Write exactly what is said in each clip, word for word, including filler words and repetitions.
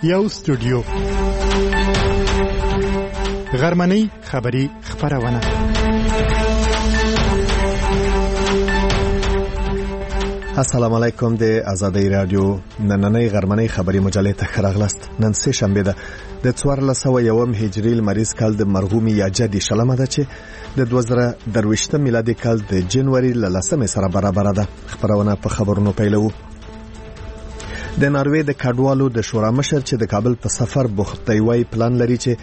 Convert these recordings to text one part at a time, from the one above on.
یو استودیو غرمنۍ خبری خبرونه. السلام علیکم. د آزادۍ رادیو نننۍ غرمنۍ خبری مجلې ته راغلاست. نن سه شنبه ده د څوارلس سوه یوم هجري لمریز کال د مرغومي یا جدي شلمه ده چې د دوه زره درویشتم میلادي کال د جنوري ل لسمې سره برابر ده. خبرونه په خبرونو پیلو. د ناروې د کډوالو د شورا مشر چې د کابل په سفر بوختي وای پلان لري چې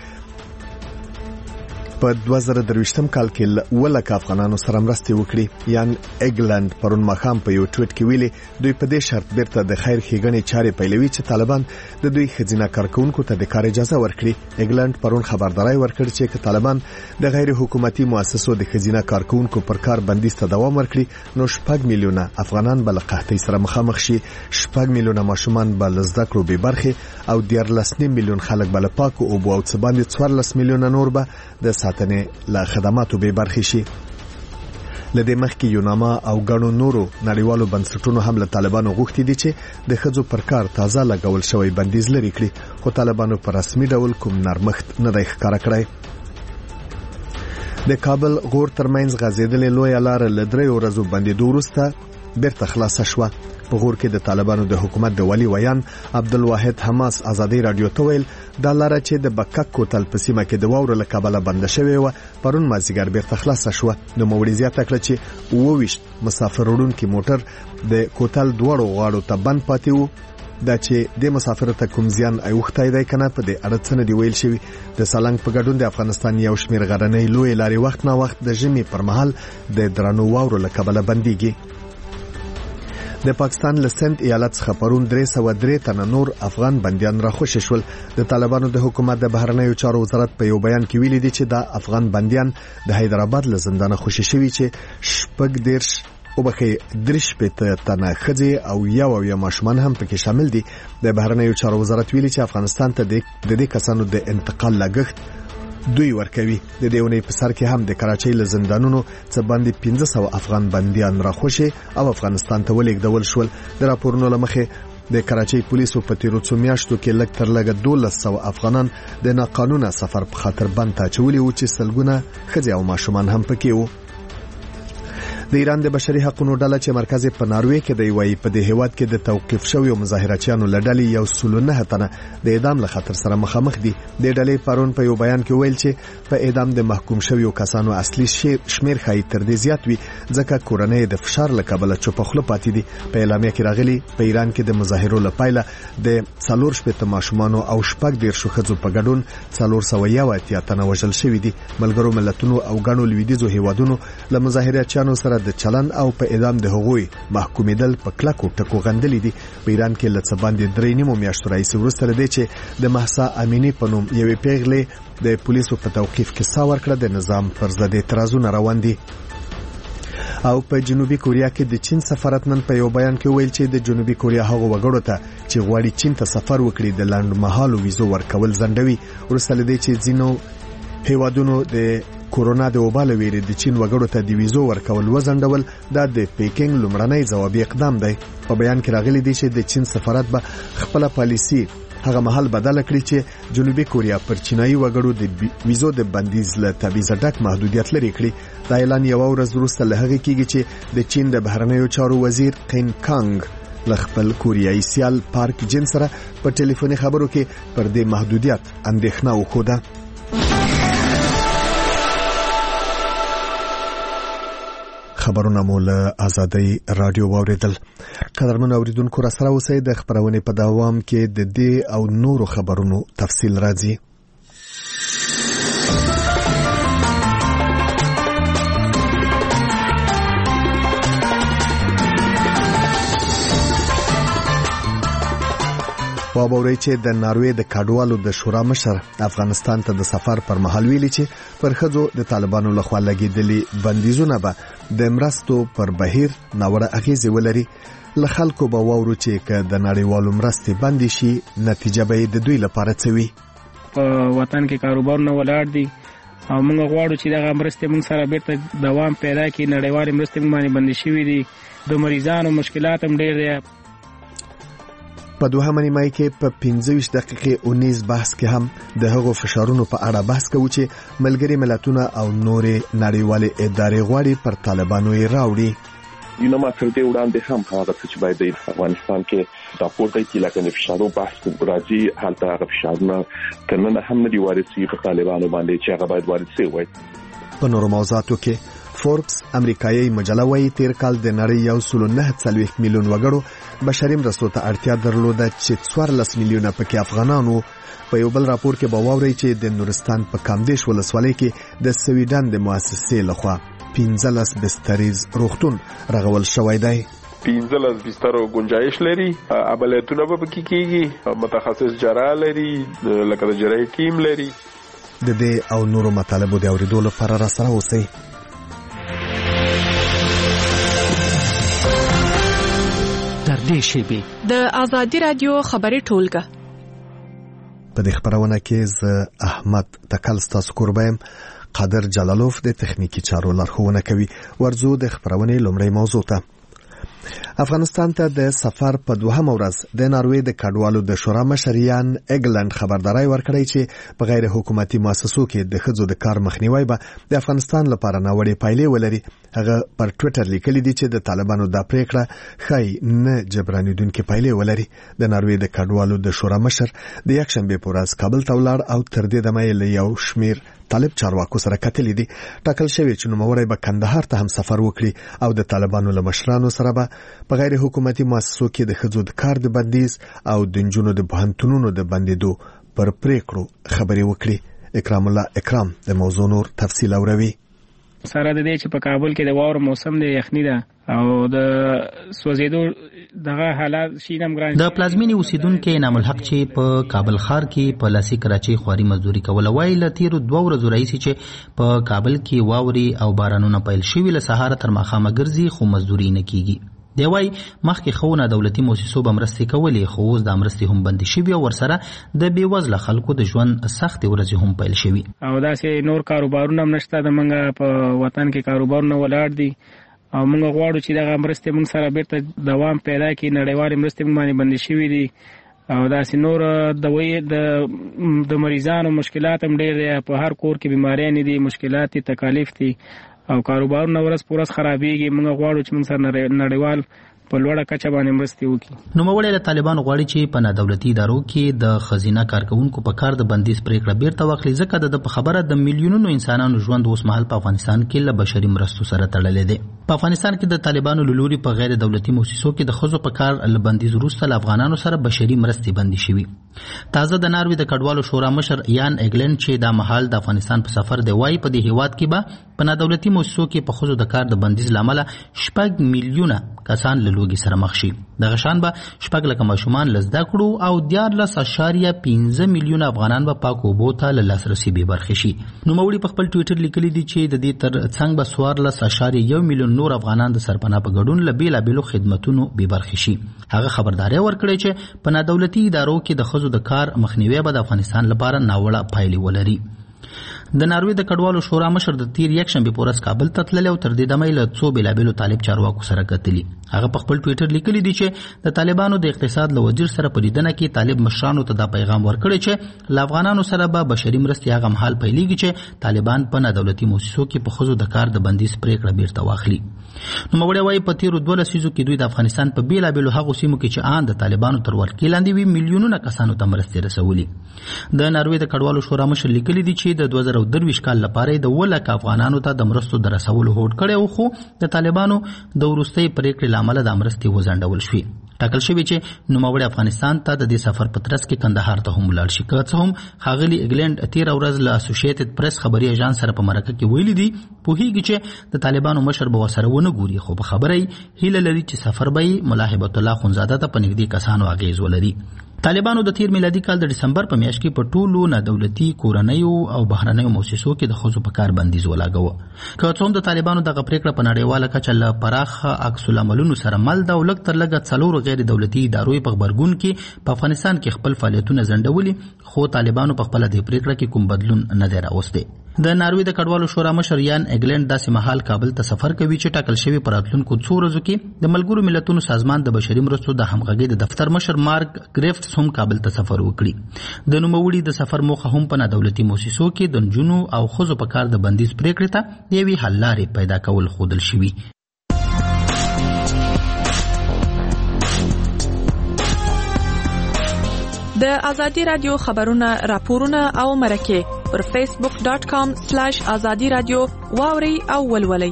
په دوه زره درویشتم کال کې ولکه افغانانو سره مرسته وکړي. یان اګلند پرون مخام په یو ټویټ کې ویلي دوی په دې شرط بیرته د خیر ښېګڼې چارې پیلوي چې طالبان د دوی خزینه کارکونکو ته د کار اجازه ورکړي. اګلند پرون خبرداري ورکړ چې که طالبان د غیر حکومتي مؤسسو د خزینه کارکونکو پر کار بندیز ته دوام ورکړي نو شپږ میلیونه افغانان بل قحطۍ سره مخامخ شي. شپږ میلیونه ماشومان بل زده کړو به برخه او دیارلس میلیون خلک بل پاک او بو او څه باندې څوارلس میلیونه نور به د ساتنې لا خدماتو به برخه شي. لدې مخکې یوناما او غنو نورو نړیوالو بنسټونو هم له طالبانو غوښتي دي چې د خځو پر کار تازه لګول شوی بندیز لري کړي، خو طالبانو په رسمي ډول کوم نرمښت نه دی ښکاره کړی. د کابل غور ترمنځ غځېدلې لویه لار له دریو ورځو بندېدو وروسته بیرته خلاصه شوه. په غور کې د طالبانو د حکومت د ولی ویان عبدالواحد حماس آزادۍ رادیو ته ویل دا لار چې د بکک کوتل په سیمه کې د واورو له کبله بنده شوې و پرون مازیګر بیرته خلاصه شوه. نو موري زیاته کړ چې اوه ویشت مسافر وړونکي موټر د کوتل دوړو غاړو ته بند پاتې وو. دا چې د مسافر ته کوم زیان ایوختای دی کنه په دې اړه څه نه دی ویل شوی. د سالنګ په ګډون د افغانستان یو شمیر غرنۍ لوی لارې وخت نه وخت د ژمي پر مهال د درنو واورو له کبله بنديږي. د پاکستان له سند ایالت څخه پرون درې سوه درې تنه نور افغان بنديان راخوشي شول. د طالبانو د حکومت د بهرنیو چارو وزارت په یو بیان کې ویلي دي چې دا افغان بنديان د حیدرآباد له زندانه خوشي شوي چې شپږ دیرش او بخې درش په تنه خځې او یو او یا ماشومان هم پکې شامل دي. د بهرنیو چارو وزارت ویلي چې افغانستان ته د دې کسانو د انتقال لګښت دوی ورکوي. د دیونې په سر کې هم د کراچۍ له زندانونو څخه باندې پنځه سوه افغان بنديان راخوشي او افغانستان ته ولېږدول شول. د راپورونو لمخې د کراچۍ پولیسو په تیرو څو میاشتو کې لږ تر لږه دولس سوه افغانان د ناقانونه سفر په خاطر بند ته اچولي وو چې سلګونه ښځې او ماشومان هم پکې وو. د ایران د بشري حقوقو ډله چې مرکز په ناروې کې دی وایي په دې هیواد کې د توقيف شویو مظاهراتیانو لړلې یو سل نه تنه د اعدام له خطر سره مخامخ دي. د ډلې پرون په یو بیان کې ویل چې په اعدام د محکوم شویو کسانو اصلي شمیر خای تر دې زیات وي ځکه کورنۍ د فشار له کبله چوپ خله پاتې دي. په اعلامیه کې راغلي په ایران کې د مظاهرو لپاره د څلور شپږ ماشومان او شپږ ډیر شوخځو په ګډون څلور سوه یو اتیا تنه وژل شوی دي. ملګرو ملتونو او غنو لویدیزو هیوادونو له مظاهراتیانو سره د چلن او په اعدام د حقوقي محکومیدل په کلکو ټکو غندلې دي. په ایران کې لڅ باندې درې نیمو میاشتو راځي وروسته لدی چې د محسا امینی په نوم یوې پیغلې د پولیسو په توقيف کې ساور کړه د نظام پر ضد اعتراضونه روان دي. او په جنوبي کوریا کې د چین سفارت نن په یو بیان کې ویل چې د جنوبي کوریا هغو وګړو ته چې غواړي چین ته سفر وکړي د لنډمهالو ویزو ورکول ځنډوي. وروسته لدی چې ځینو هیوادونو د کورونا د وباله ویری د چین وګړو ته د ویزو ورکول وزندول دا د پیکینګ لومړنی ځوابي اقدام دی. په بیان کې راغلي دي چې د چین سفارت به خپل پالیسی هغه محل بدل کړي چې جنوبي کوریا پر چینایي وګړو د ویزو د بندیز له تبعیض ډک محدودیت لري کړي. دا اعلان یو ورځ وروسته له هغه کېږي چې د چین د بهرنیو چارو وزیر قین کانګ ل خپل کوریایي سیال پارک جن سره په ټلیفوني خبرو کې پر دې محدودیت اندېښنه وښوده. خبرونه مو له آزادۍ رادیو واوریدل. قدرمن اوریدونکو را سره اوسئ. د خبرونې په دوام کې د دې او نورو خبرونو تفصیل راځي. وابوري چې د ناروې د کډوالو د شورا مشر افغانستان ته د سفر پر مهال ویلي چې پر خځو د طالبانو لخوا لګیدلي بندیزونه به د مرستو پر بهیر ناوړه اغیزې ولري. له خلکو به واورو چې که د نړیوالو مرستې بندي شي نتیجه به د دوی لپاره څه وي. په وطن کې کاروبارونه ولاړ دي او موږ غواړو چې دغه مرستې موږ سره بیرته دوام پیدا کړي. نړیوالې مرستې موږ باندې بندي شوې دي. د مریضانو مشکلات هم ډېر دي. په دوهمه نیمایي کې په پنځه ویشت دقیقې اونیز بحث کې هم د هغو فشارونو په اړه بحث کوو چې ملګري ملتونه او نورې نړیوالې ادارې غواړي پر طالبانو یې راوړي. یو نو ماته دې وړاندې هم هغه څه چې باید د افغانستان کې دا پورته کې لکه د فشارو بحث راځي حالت هغه فشارونه کنه هم نه دی وارسي په طالبانو باندې چې هغه باید وارسي وي. په نورو موضوعاتو کې فوربس امریکایي مجله وايي تیر کال د نړۍ یو سل نه څلوېښت میلیون وګړو بشري مرستو ته اړتیا درلوده چې څوارلس میلیونه پکې افغانانو. په یو بل راپور کې به واورئ چې د نورستان په کامدیش ولسوالۍ کې د سویډن د مؤسسې لخوا پنځلس بستریز روغتون رغول شوی دی. پنځلس بسترو گنجائش لري، عملیاتونه به پکې کیږي، متخصص جراح لري، لکه د جراحي ټیم لري. د دې او نورو مطالبو د اورېدو لپاره را سره اوسئ. تر دې شیبې د آزادي رادیو خبري ټولګه په دې خبرونه کې زه احمد تکل ستاسو کوربایم. قادر جلالوف د تخنیکی چارو لارښوونه کوي. ورځو د خبرونې لومړی موضوع ته. افغانستان ته د سفر په دوهمه ورځ د ناروې د کډوالو د شورا مشر یان اګلند خبرداري ورکړی چې په غیر حکومتي مؤسسو کې د ښځو د کار مخنیوي به د افغانستان لپاره ناوړې پایلې ولري. هغه پر ټوئیټر لیکلي دي چې د طالبانو د پریکړه خای نه جبرانیدونکو پایلې ولري. د ناروې د کډوالو د شورا مشر د یک شنبه په ورځ کابل ته ولاړ او تر دې دمه یې یو شمیر طالب چارواکو سره کتلې دي. ټاکل شوی چې نوموړی به کندهار ته هم سفر وکړي او د طالبانو له مشرانو سره به په غیر حکومتي مؤسسو کې د ښځو د کار د بندیز او د نجونو د پوهنتونونو د بندیدو پر پریکړو خبرې وکړي. اکرام الله اکرام د موضوع نور تفصیل اوروي. سره د دې چې په کابل کې د واورو موسم دی، یخني ده او د سوځېدو دغه حالات شینم ګران. د پلازمینی اوسیدونکو انعام الحق چې په کابل ښار کې په لاسي کراچي خواري مزدوري کوله وایي ل تیر دوه ورځې راځي چې په کابل کې واوري او بارانونه پیل شوي له سهار تر ماښامه ګرځي خو مزدوري نه کیږي. دی وای مخکې خونه دولتي مؤسسو به مرستې کولې خو اوس د مرستې هم بندي شوي او ورسره د بېوزله خلکو د ژوند سختې ورځې هم پیل شوي او داسې نور کاروبارونه هم نشته. د موږ په وطن کې کاروبارونه ولاړ دي او موږ غواړو چې دغه مرستې موږ سره بیرته دوام پیدا کړي. نړیوالې مرستې موږ باندې بندي شوي دي او داسې نور دوی د د مریضانو مشکلات هم ډېر دي. په هر کور کې بیماریانې دي، مشکلات دي، تکالیف دي او کاروبارونه ورځ په ورځ خرابېږي. موږ غواړو چې موږ سره نړیوال په لوړه کچه باندې مرستې وکړي. نوموړی له طالبانو غواړي چې په نادولتي ادارو کې د خزینه کارکونکو په کار د بندیز پریکړه بیرته واخلي، ځکه د په خبره د میلیونونو انسانانو ژوند اوس مهال په افغانستان کې له بشري مرستو سره تړلی دی. په افغانستان کې د طالبانو له لوري په غیر دولتي مؤسسو کې د ښځو په کار له بندیز وروسته له افغانانو سره بشري مرستې بندي شوي. تازه د ناروې د کډوالو شورا مشر یان اګلند چې دا مهال د افغانستان په سفر دی وایي په دې هیواد کې به په نادولتي مؤسسو کې په ښځو د کار د بندیز له امله شپږ میلیونه کسان له لوږې سره مخ شي. دغه شان به شپږ لکه ماشومان له زده کړو او دیارلس اعشاریه پنځه میلیونه افغانان به پاکو اوبو ته له لاسرسي بې برخې شي. نوموړي په خپل ټویټر لیکلي دي چې د دې تر څنګ به څوارلس اعشاریه یو میلیون نور افغانان د سرپناه په ګډون له بېلابېلو خدمتونو بې برخې شي. هغه خبرداری ورکړی چې په نادولتي ادارو کې د ښځو د کار مخنیوی به د افغانستان لپاره ناوړه پایلې ولري. د ناروې د کډوالو شورا مشر د تیر یک شنبه په ورځ کابل ته تللی او تر دې دمه له څو بېلابېلو طالب چارواکو سره کتلي. هغه په خپل ټویټر لیکلي دي چې د طالبانو د اقتصاد له وزیر سره په لیدنه کې طالب مشرانو ته دا پیغام ورکړی چې له افغانانو سره به بشري مرستې هغه مهال پیلېږي چې طالبان په نادولتي مؤسسو کې په ښځو د کار د بندیز پریکړه بیرته واخلي. نوموړی وایي په تیرو دوه لسیزو کې دوی د افغانستان په بېلابېلو هغو سیمو کې چې ان د طالبانو تر ولکې لاندې وي میلیونونه کسانو ته مرستې رسولي. د ناروې د کډوالو شورا مشر لیکلي دي چې د دوه زره درویشت کال لپاره د اووه لکه افغانانو ته د مرستو د رسولو هوډ کړی و خو د طالبانو د وروستۍ پریکړې له امله د مرستې وځنډول شوې. ټاکل شوی چې نوموړی افغانستان ته د دې سفر په ترڅ کې کندهار ته هم ولاړ شي. که څه هم ښاغلي اګلند تېره ورځ له اسوسییټډ پریس خبري ایجانس سره په مرکه کې ویلي دي پوهیږي چې د طالبانو مشر به ورسره ونه ګوري، خو په خبره یې هیله لري چې سفر به یې ملا هبت الله خونزاده ته په نږدې کسانو اغیز ولري. طالبانو د تیر میلادي کال د ډسمبر په میاشت کې په ټولو نادولتي کورنیو او بهرنیو مؤسسو کې د ښځو په کار بندیز ولاګاوه. که څه هم د طالبانو دغه پریکړه په نړیواله کچه له پراخه عکس العملونو سره مل ده او لږ تر لږه څلورو غیر دولتي ادارو په غبرګون کې په افغانستان کې خپل فعالیتونه ځنډولي، خو طالبانو په خپله دې پریکړه کې کوم بدلون نه دی راوستی. د ناروې د کډوالو شورا مشر یان اګلند داسې مهال کابل ته سفر کوي چې ټاکل شوی پر راتلونکو څو ورځو کې د ملګرو ملتونو سازمان د بشري مرستو د همغږۍ د دفتر مشر مارک ګریفټس هم کابل ته سفر وکړي. د نوموړي د سفر موخه هم په نادولتي مؤسسو کې د نجونو او ښځو په کار د بندیز پریکړې ته د یوې حل لارې پیدا کول ښودل شوي. د ازادي رادیو خبرونه راپورونه او مرکه پر فیسبوک ډاٹ کام سلیش ازادي رادیو واوري او ولولئ.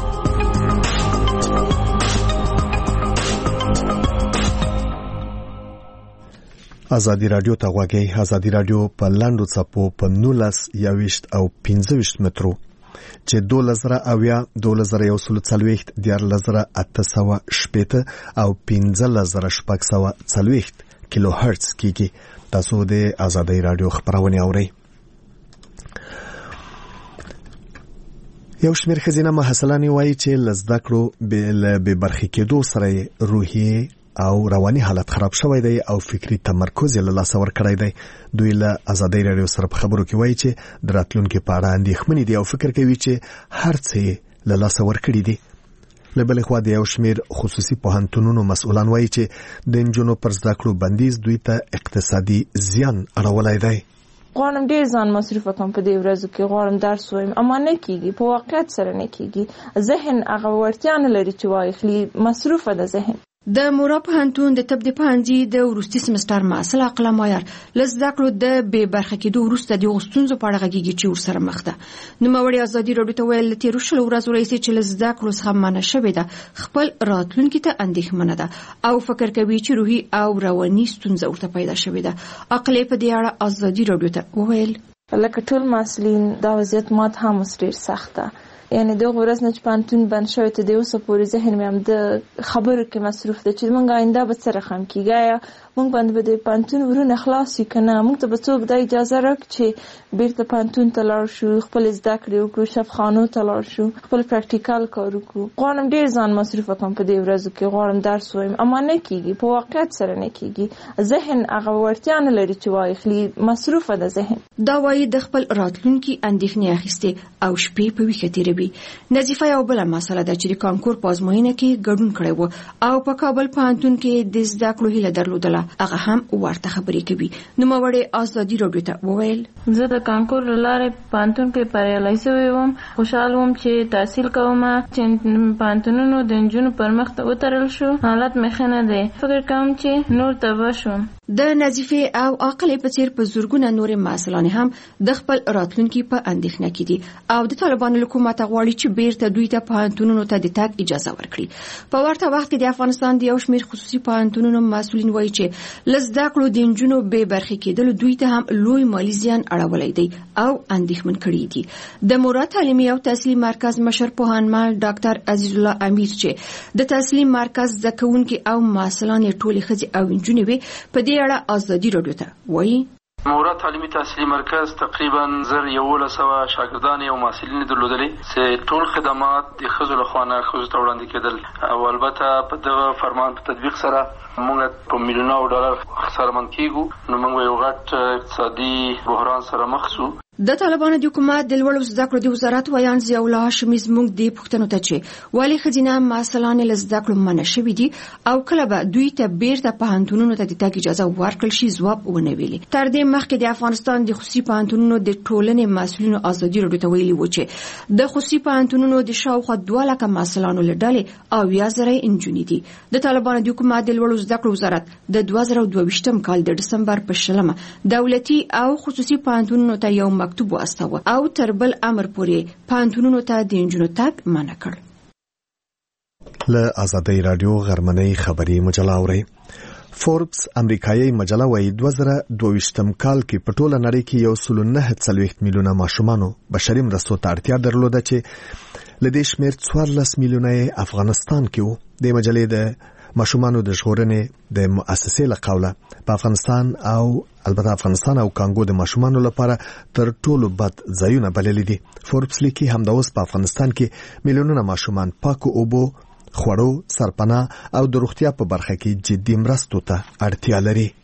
ازادي رادیو ته غواړئ. ازادي رادیو په لاندو څپو په نولس یويشت او پنځه ویشت مترو چې دولس زره اویا دولس زره یو سل څلوېښت دیارلس زره اته سوه شپېته او پنځلس زره شپږ سوه څلوېښت کیلو هرتز کیږي. تاسو د ازادي رادیو خبرونه اورئ. یو شمېر ښځینه محصلانې وایي چې له زده کړو بې برخې کېدو سره روحي او رواني حالت خراب شوی دی او فکری تمرکز یې له لاسه ورکړی دی. دوی له ازادي رادیو سره په خبرو کې وایي چې د راتلونکي په اړه اندېښمنې دي او فکر کوي چې هر څه یې له لاسه ورکړي دي. له بلې خوا د یو شمېر خصوصي پوهنتونونو مسؤلان وایي چې د نجونو پر زده کړو بندیز دوی ته اقتصادي زیان اړولی دی. غواړم ډېر ځان مصرف کړم په دې ورځو کې، غواړم درس ووایم، اما نه کېږي، په واقعیت سره نه کېږي. ذهن هغه وړتیا نه لري چې واخلي، مصروفه ده ذهن. د مورا پوهنتون د طب د پوهنځي د وروستي سمستر محصل عقله مایر له زده کړو د بې برخې کېدو وروسته د غوښتنو په اړه غږیږي چې ورسره مخ ده. نوموړي ازادي رادیو ته ویل تېرو شلو ورځو راهیسې چې له زده کړو څخه منع شوې ده، خپل راتلونکي ته اندېښمنه ده او فکر کوي چې روحي او رواني ستونزه ورته پیدا شوې ده. عقله په دې اړه ازادي رادیو ته وویل لکه ټول محصلین دا وضعیت مات هم ډېر سخت ده. یعنی دغه ورځ نه چې پانتون بند شوی ته د اوسه پورې ذهن مې هم د خبرو کې مصروف ده چې موږ آینده به څه رقم کېږي، موږ باندې به د پانتون ورونه خلاص وي که نه، موږ ته به څوک دا اجازه راکړي چې بیرته پانتون ته لاړ شو، خپل زده کړې وکړو، شفخانو ته لاړ شو، خپل پراکټیکال کار وکړو. غواړم ډېر ځان مصروف کړم په دې ورځو کې، غواړم درس ووایم، اما نه کېږي، په واقعیت سره نه کېږي. ذهن هغه وړتیا نه لري چې واخلي، مصروفه ده ذهن. دا وایي د خپل راتلونکي اندېښنې اخیستې او شپې په ویښه تېروي. نظیفه یو بله مسله ده چې د کانکور په ازموینه کې ګډون کړی و او په کابل پوهنتون کې د زده کړو هیله درلودله، هغه هم ورته خبرې کوي. نوموړي ازادي رادیو ته وویل زه د کانکور له لارې پوهنتون کې بریالی شوی وم، خوشحال وم چې تحصیل کوم، چې پوهنتونونو د نجونو پر مخ ته وتړل شو، حالت مې ښه نه دی، فکر کوم چې نور تباه شوم. د نظیفه او عقلې په څیر په زورګونه نورې محصلان هم د خپل راتلونکي په اندېښنه کې دي او د طالبانو حکومت غواړي چې بیرته دوی ته پوهنتونونو ته د تګ اجازه ورکړي. په ورته وخت کې د افغانستان د یو شمېر خصوصي پوهنتونونو مسؤلین وایي چې له زده کړو د نجونو بې برخې کېدل دوی ته هم لوی مالي زیان اړولی دی او اندېښمن کړي دي. د مورا تعلیمي او تحصیلي مرکز مشر پوهنمل ډاکټر عزیز الله امیر چې د تحصیلي مرکز زده کوونکي او محصلان ټولې ښځې او نجونې وي په دې اړه ازادي رادیو ته وایي مورا تعلیمي تحصیلي مرکز تقریبا زر یولس سوه شاګردان او محصلین درلودلې چې ټول خدمات د ښځو لخوا نه ښځو ته وړاندې کېدل او البته په دغه فرمان په تطبیق سره موږ په میلیونونو ډالر خسارمند کېږو، نو موږ یو غټ اقتصادي بحران سره مخ شو. د طالبانو د حکومت د لوړو زده کړو د وزارت ویان ضیاء الله هاشمي زموږ د پوښتنو ته چې ولې ښځینه محصلان له زده کړو منع شوي دي او کله به دوی ته بیرته پوهنتونونو ته د تګ اجازه ورکړل شي ځواب ونه ویلي. تر دې مخکې د افغانستان د خصوصي پوهنتونونو د ټولنې مسؤلینو ازادي رادیو ته ویلي و چې د خصوصي پوهنتونونو د شاوخوا دوه لکه محصلانو له ډلې اویا زره نجونې دي. د طالبانو د حکومت د لوړو زده کړو وزارت د دوه زره دوه ویشتم کال د ډسمبر په شلمه دولتي او خصوصي پوهنتونونو ته یو مکتوب واستاوه او تر بل امر پورې پوهنتونونو ته د نجونو تګ منع کړ. له ازادي رادیو غرمنۍ خبري مجله اورئ. فوربس امریکایي مجله وايي دوه زره دوه ویشتم کال کې په ټوله نړۍ کې یو سل نه څلوېښت میلیونه ماشومانو بشري مرستو ته اړتیا درلوده چې له دې شمېر څوارلس میلیونه افغانستان کې وو. د مجلې د ماشومانو د ژغورنې د مؤسسې له قوله په افغانستان او البته افغانستان او کانګو د ماشومانو لپاره تر ټولو بد ځایونه بللي دي. فوربس لیکي همدا اوس په افغانستان کې میلیونونه ماشومان پاکو اوبو، خوړو، سرپناه او د روغتیا په برخه کې جدي مرستو ته اړتیا لري.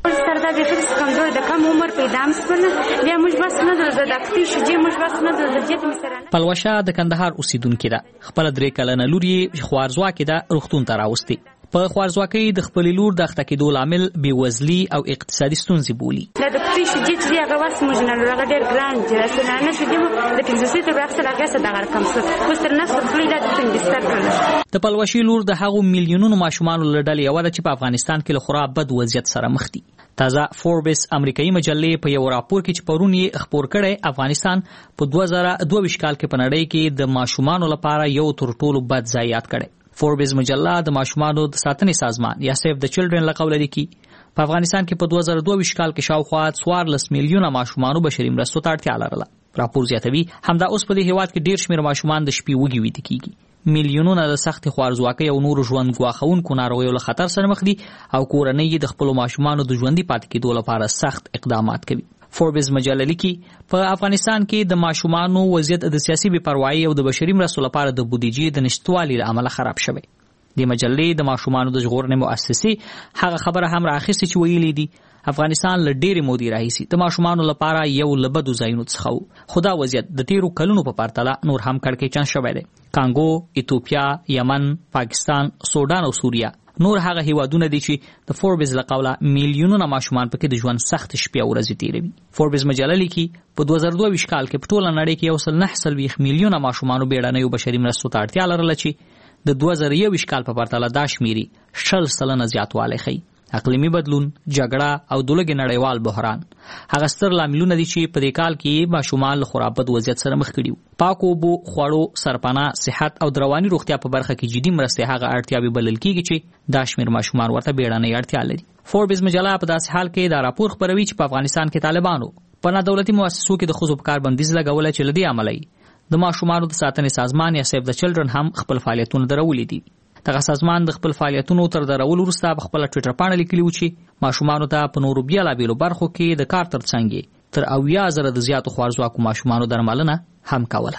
سره دا به فکر کمزور د کم عمر پیدا مسول بیا موږ بس نه د دکتې شجې موږ بس نه د جېت مسره. پلوشه د کندهار اوسیدونکو ده. خپل درې کلنه لور یې خوارزواکې ده روغتون ته راوستي. په خوارزواکۍ د خپل لور د اخته کېدو لامل بېوزلي او اقتصادي ستونزې بولي. د دکتې شجې چې هغه وس موږ نه لږ ډېر ګران چې نه شجې د پنځوسې ته راځي هغه څه دغه کم څه خو سر نه خپل د بستر کړل. د پلوشي لور د هغو میلیونونو ماشومانو له ډلې یوه ده چې په افغانستان کې له خورا بد وضعیت سره مخ دي. تازه فوربس امریکایي مجلې په یو راپور کې چې پرون یې خپور کړی افغانستان په دوه زره دوه ویشت کال کې په نړۍ کې د ماشومانو لپاره یو تر ټولو بد ځای یاد کړی. فوربس مجله د ماشومانو د ساتنې سازمان یا سیف د چلډرن له قوله لیکي په افغانستان کې په دوه زره دوه ویشت کال کې شاوخوا څوارلس میلیونه ماشومانو بشري مرستو ته اړتیا لرله. راپور زیاتوي همدا اوس په دې هیواد کې ډېر شمېر ماشومان د شپې وږي ویده کېږي. میلیونونه د سختې خوارزواکۍ او نورو ژوند ګواښونکو ناروغیو له خطر سره مخ دي او کورنۍ یې د خپلو ماشومانو د ژوندي پاتې کېدو لپاره سخت اقدامات کوي. فوربس مجله لیکي په افغانستان کې د ماشومانو وضعیت د سیاسي بې پروایۍ او د بشري مرستو لپاره د بودیجې د نشتوالي له امله خراب شوی. د مجلې د ماشومانو د ژغورنې مؤسسې هغه خبره هم راخیستې چې ویلي دي افغانستان له ډېرې مودې راهیسې د ماشومانو لپاره یو له بدو ځایونو څخه و، خو دا وضعیت د تیرو کلونو په پرتله نور هم کړکېچن شوی دی. کانګو، ایتوپیا، یمن، پاکستان، سودان او سوریه نور هغه هیوادونه دي چې د فوربس له قوله میلیونونه ماشومان پکې د ژوند سخت شپې او ورځې تیروي. فوربس مجله لیکي په دوه زره دوه ویشت کال کې په ټوله نړۍ کې یو سل نه څلوېښت میلیونه ماشومانو بیړنیو بشري مرستو ته اړتیا لرله چې د دوه زره یو ویشت کال په پرتله دا شمیرې شل سلنه زیاتوالی ښیي. اقلیمي بدلون، جګړه او د لوږې نړیوال بحران هغه ستر لاملونه دي چې په دې کال کې ماشومان له خورا بد وضعیت سره مخ کړي وو. پاکو اوبو، خوړو، سرپناه، صحت او د رواني روغتیا په برخه کې جدي مرستې هغه اړتیاوې بلل کېږي چې دا شمېر ماشومان ورته بیړنۍ اړتیا لري. فوربس مجله په داسې حال کې دا راپور خپروي چې په افغانستان کې طالبانو په نادولتي مؤسسو کې د ښځو په کار بندیز لګولی چې له دې امله د ماشومانو د ساتنې سازمان یا سیف د چلډرن هم خپل فعالیتونه درولي دي. دغه سازمان د خپل فعالیتونو تر درولو وروسته په خپله ټویټر پاڼه لیکلي و چې ماشومانو ته په نورو بېلابېلو برخو کې د کار تر څنګ تر اویا زره د زیاتو خوارزواکو ماشومانو درملنه هم کوله.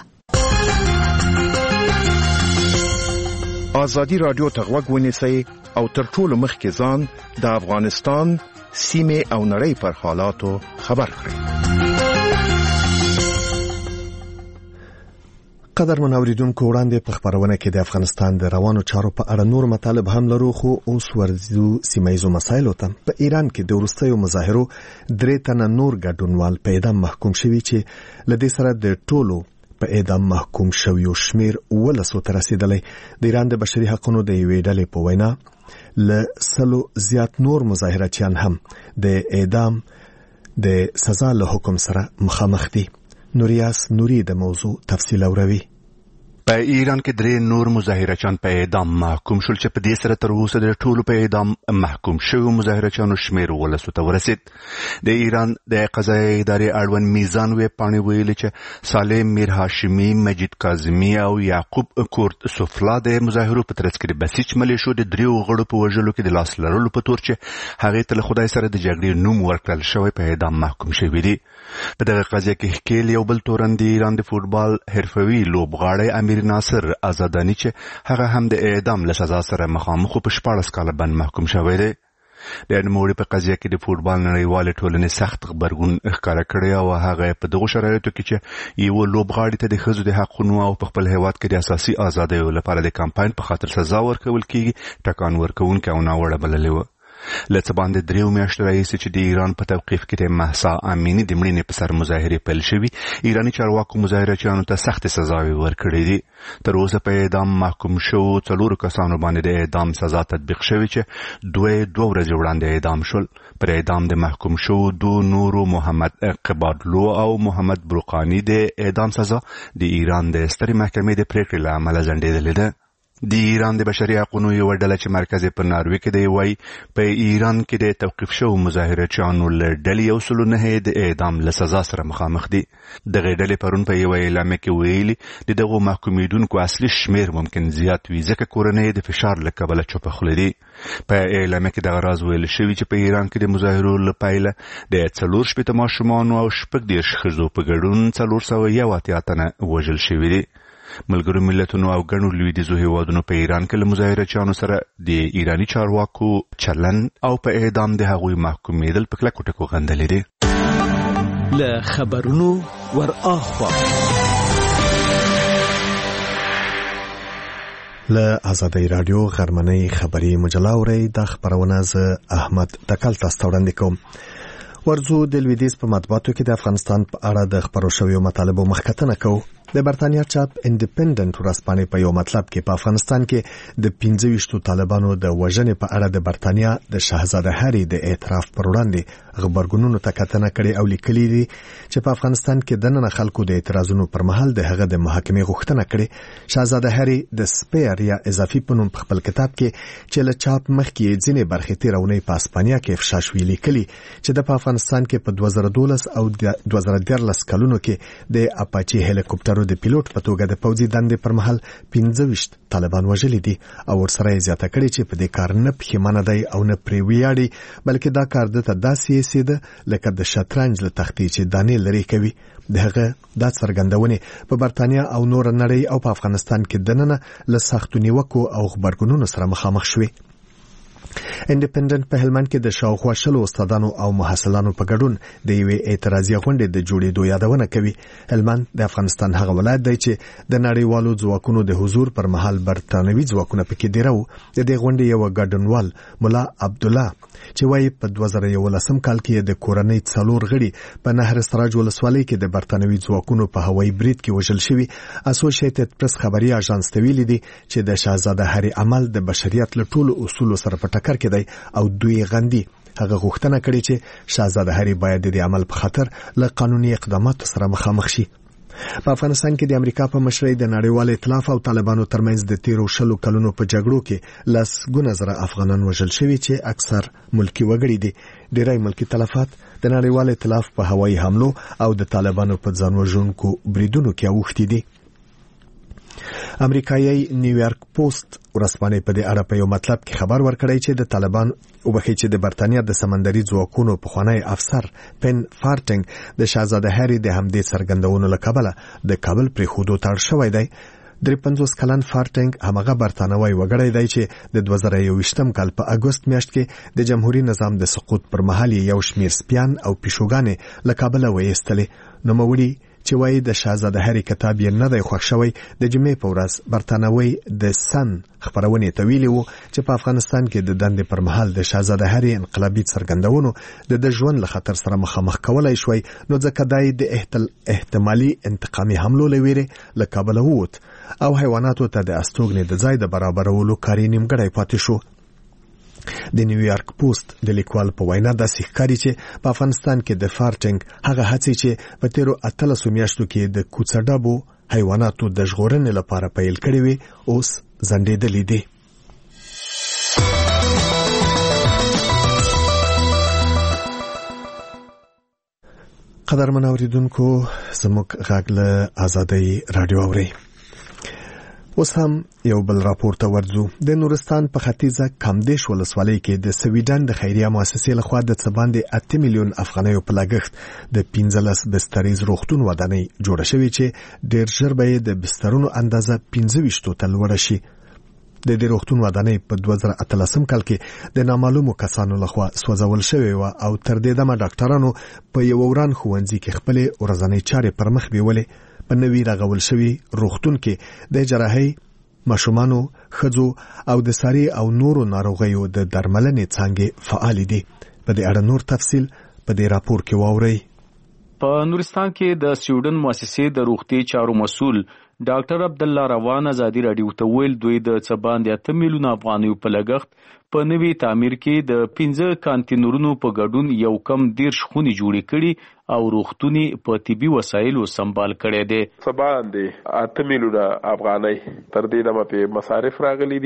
ازادي راډیو ته غوږ ونیسئ او تر ټولو مخکې ځان د افغانستان سیمې او نړۍ پر حالاتو خبر کړئ. قدر منوریدونکو وړاندې په خبرونه کې د افغانستان د روانو چارو په اړه نور مطالب هم لرو، خو اوس ورځو سیمایزو مسایلو ته. په ایران کې د وروستیو مظاهرو درې تنه نور ګډونوال په اعدام محکوم شوي چې له دې سره د ټولو په اعدام محکوم شویو شمیر ولسو ته رسیدلی. د ایران د بشري حقوقو د یوې ډلې په وینا له سلو زیات نور مظاهرچیان هم د اعدام د سزا له حکم سره مخامخ دي. نوریاس نوری د موضوع تفصیل اوروي. په ایران کې درې نور مظاهرچیان په اعدام محکوم شول چې په دې سره تر اوسه د ټولو په اعدام محکوم شویو مظاهرچیانو شمیر ولسو ته ورسید. د ایران د قضایي ادارې اړوند میزان وې پاڼې ویلي چې صالح میر هاشمي، مجید کاظمي او یعقوب کورد سفلا د مظاهرو په ترڅ کې د بسیج ملیشو د دریو غړو په وژلو کې د لاس لرلو په تور چې هغې ته له خدای سره د جګړې نوم ورکړل شوی په اعدام محکوم شوي دي. په دغه قضیه کې ښکیل یو بل تورن د ایران د فوټبال حرفوي لوبغاړی امیر ناصر آزادانی چې هغه هم د اعدام له سزا سره مخامخ په شپاړس کاله بند محکوم شوی دی. د نوموړي په قضیه کې د فوټبال نړیوالې ټولنې سخت غبرګون ښکاره کړی او هغه په دغو شرایطو کې چې یو لوبغاړي ته د ښځو د حقونو او په خپل هیواد کې د اساسي ازادیو لپاره د کمپاین په خاطر سزا ورکول کېږي ټکان ورکوونکی او ناوړه بللی و. له څه باندې دریو میاشتو راهیسې چې د ایران په توقیف کې د مهسا امیني د مړینې په سر مظاهرې پیل شوي، ایراني چارواکو مظاهرچیانو ته سختې سزاوې ورکړې دي. تر اوسه په اعدام محکوم شوو څلورو کسانو باندې د اعدام سزا تطبیق شوې چې دوی دوه ورځې وړاندې اعدام شول. پر اعدام د محکوم شوو دو نورو محمد قبادلو او محمد بروقانی د اعدام سزا د ایران د سترې محکمې د پریکړې له امله ځنډېدلې ده. د ایران د بشري حقوقو یو ډله چې مرکز په ناروې کې دی وایي په ایران کې د توقیف شوو مظاهرچیانو له ډلې یو سلو نهه د اعدام له سزا سره مخامخ دي. دغه ډلې پرون په یوه اعلامیه کې ویلي د دغو محکومیدونکو اصلي شمیر ممکن زیات وي ځکه کورنۍ د فشار له کبله چوپه خوله دي. په اعلامیه کې دغه راز ویل شوي چې په ایران کې د مظاهرو له پیله د څلور شپېته ماشومانو او شپږ دېرش ښځو په ګډون څلور سوه یو اتیا تنه وژل شوي دي. ملګرو ملتونو او ګڼو لویدیځو هیوادونو په ایران کې له مظاهرچیانو سره د ایرانی چارواکو چلن او په اعدام د هغوی محکومېدل په کلکو ټکو غندلې دي. له خبرونو ور اخوا له آزادۍ رادیو غرمنۍ خبري مجله اورئ. د خبرونه زه احمد تکل تاسو وړاندې کوم. ورځو د لویدیځ په مطبوعاتو کې د افغانستان په اړه د خبرو شویو مطالبو مخکتنه کوو. د برتانیا چاپ انډیپندنت ورځپاڼې په یو مطلب کې په افغانستان کې د پنځه ویشتو طالبانو د وژنې په اړه د برتانیا د شاهزاده هری د اعتراف پر وړاندې خبرګونونو ته کتنه کړې او لیکلي دي چې په افغانستان کې د نن خلکو د اعتراضونو پر مهال د هغه د محاکمې غوښتنه کړې. شاهزاده هری د سپیر یا اضافي په نوم په خپل کتاب کې چې له چاپ مخکې ځینې برخې تیرونې په اسپانیا کې افشا شوې لیکلي چې د افغانستان کې په دوه زره دولس او دوه زره دیارلس کلونو کې د اپاچي هلیکوپټر د پیلوټ په توګه د پوځي دندې پر مهال پنځه ویشت طالبان وژلي دي او ورسره یې زیاته کړې چې په دې کار نه پښیمانه دی او نه پرې ویاړي بلکې دا کار دته داسې سیده لکه د شطرنج له تختې چې دانې لري کوي. د هغه دا څرګندونې په برتانیا او نور نړۍ او په افغانستان کې دننه له سختو نیوکو او خبرګونونو سره مخامخ شوي. انډیپندنت په هلمند کې د شاوخوا شلو استادانو او محصلانو په ګډون د یوې اعتراضي غونډې د جوړېدو یادونه کوي. هلمند د افغانستان هغه ولایت دی چې د نړیوالو ځواکونو د حضور پر مهال برتانوي ځواکونه پکې دیرو. د دې غونډې یو ګډونوال مولا عبدالله چې وايي په دوه زره یولسم کال کې د کورنۍ څلور غړي په نهر سراج ولسوالۍ کې د برتانوي ځواکونو په هوایي برید کې وژل شوي. اسوسییټډ پریس خبري اژانس ته ویلي دي چې د شاهزاده هری عمل د بشریت له ټولو اصولو سره په ټکر کې دی او دوی غندي. هغه غوښتنه کړې چې شاهزاده هری باید د عمل په خاطر له قانوني اقداماتو سره مخامخ شي. په افغانستان کې د امریکا په مشرۍ د نړیوال ائتلاف او طالبانو ترمنځ د تیرو شلو کلونو په جګړو کې لسګونه زره افغانان وژل شوي چې اکثر ملکی وګړي دي. ډېری ملکی تلفات د نړیوال ائتلاف په هوایي حملو او د طالبانو په ځان وژونکو بریدونو کې اوښتي دي. امریکایي نیویارک پوسټ ورځپاڼې په دې اړه په یو مطلب کې خبر ورکړی چې د طالبان او بخې چې د برتانیا د سمندري ځواکونو پخوانی افسر پن فارټنګ د شاهزاده هری د همدې څرګندونو له کبله د کابل پرې خودو تړ شوی دی. درې پنځوس کلن فارټنګ همغه برتانوي وګړی دی چې د دوه زره یوویشتم کال په اګوست میاشت کې د جمهوریت نظام د سقوط پر مهال یو شمیر سپیان او پیشوګانې له کابل وایستلې. نوموړي چې وایي د شاهزاده هری کتاب یې نه دی خوښ شوی د جمعې په ورځ برتانوي د سن خبرونې ته ویلي وو چې په افغانستان کې د دندې پر مهال د شاهزاده هری انقلابي څرګندونو د د ژوند له خطر سره مخامخ کولای شوی نو ځکه دای د احتمالي انتقامي حملو لويره له کابل ووت او حیواناتو ته د استوګنې د ځای د برابرولو کاری نیمګړی پاتې شو. د نیویارک پوسټ د لیکوال په وینا د ښکاری چې په افغانستان کې د فارټنګ هغه هڅې چې په تیرو اتلسو میاشتو کې د کوڅډابو حیواناتو د ژغورنې لپاره پیل کړې وي اوس ځنډېدلې دي. قدرمن اوریدونکو زموږ غږ له آزادۍ رادیو اوري. اوس هم یو بل راپور ته ورځو. د نورستان په ختیځه کامدیش ولسوالۍ کې د سویډن د خیریه مؤسسې لخوا د څه باندې اته میلیون افغانیو په لګښت د پنځلس بستریز روغتون ودانۍ جوړه شوې چې ډېر ژر به د بسترونو اندازه پنځه ویشتو ته لوړه شي. د دې روغتون ودانۍ په دوه زره اتلسم کال کې د نامعلومو کسانو لخوا سوځول شوې و او تر دې دمه ډاکټرانو په یو وران ښوونځي کې خپل ورځنی چارې پر مخ بیولې. په نوی راغول شوی روغتون کې د جراحي ماشومانو خځو او د ساري او نورو ناروغیو د درملنې څانګې فعال دي. په دې اړه نور تفصیل په دې راپور کې واورئ. په نورستان کې د سویډن مؤسسې د روغتي چارو مسؤل ډاکټر عبد الله روان ازادي رادیو ته ویل دوی د څه باندې اته میلیون افغانیو په لګښت په نوي تعمیر کې د پنځه کانتینرونو په ګډون یو کم دیرش خونې جوړې کړي او روغتونی په طبي وسایلو سمبال کړي دي. څه باندې اته میلیون افغانۍ تر دې دمه په مصارف راغلي دي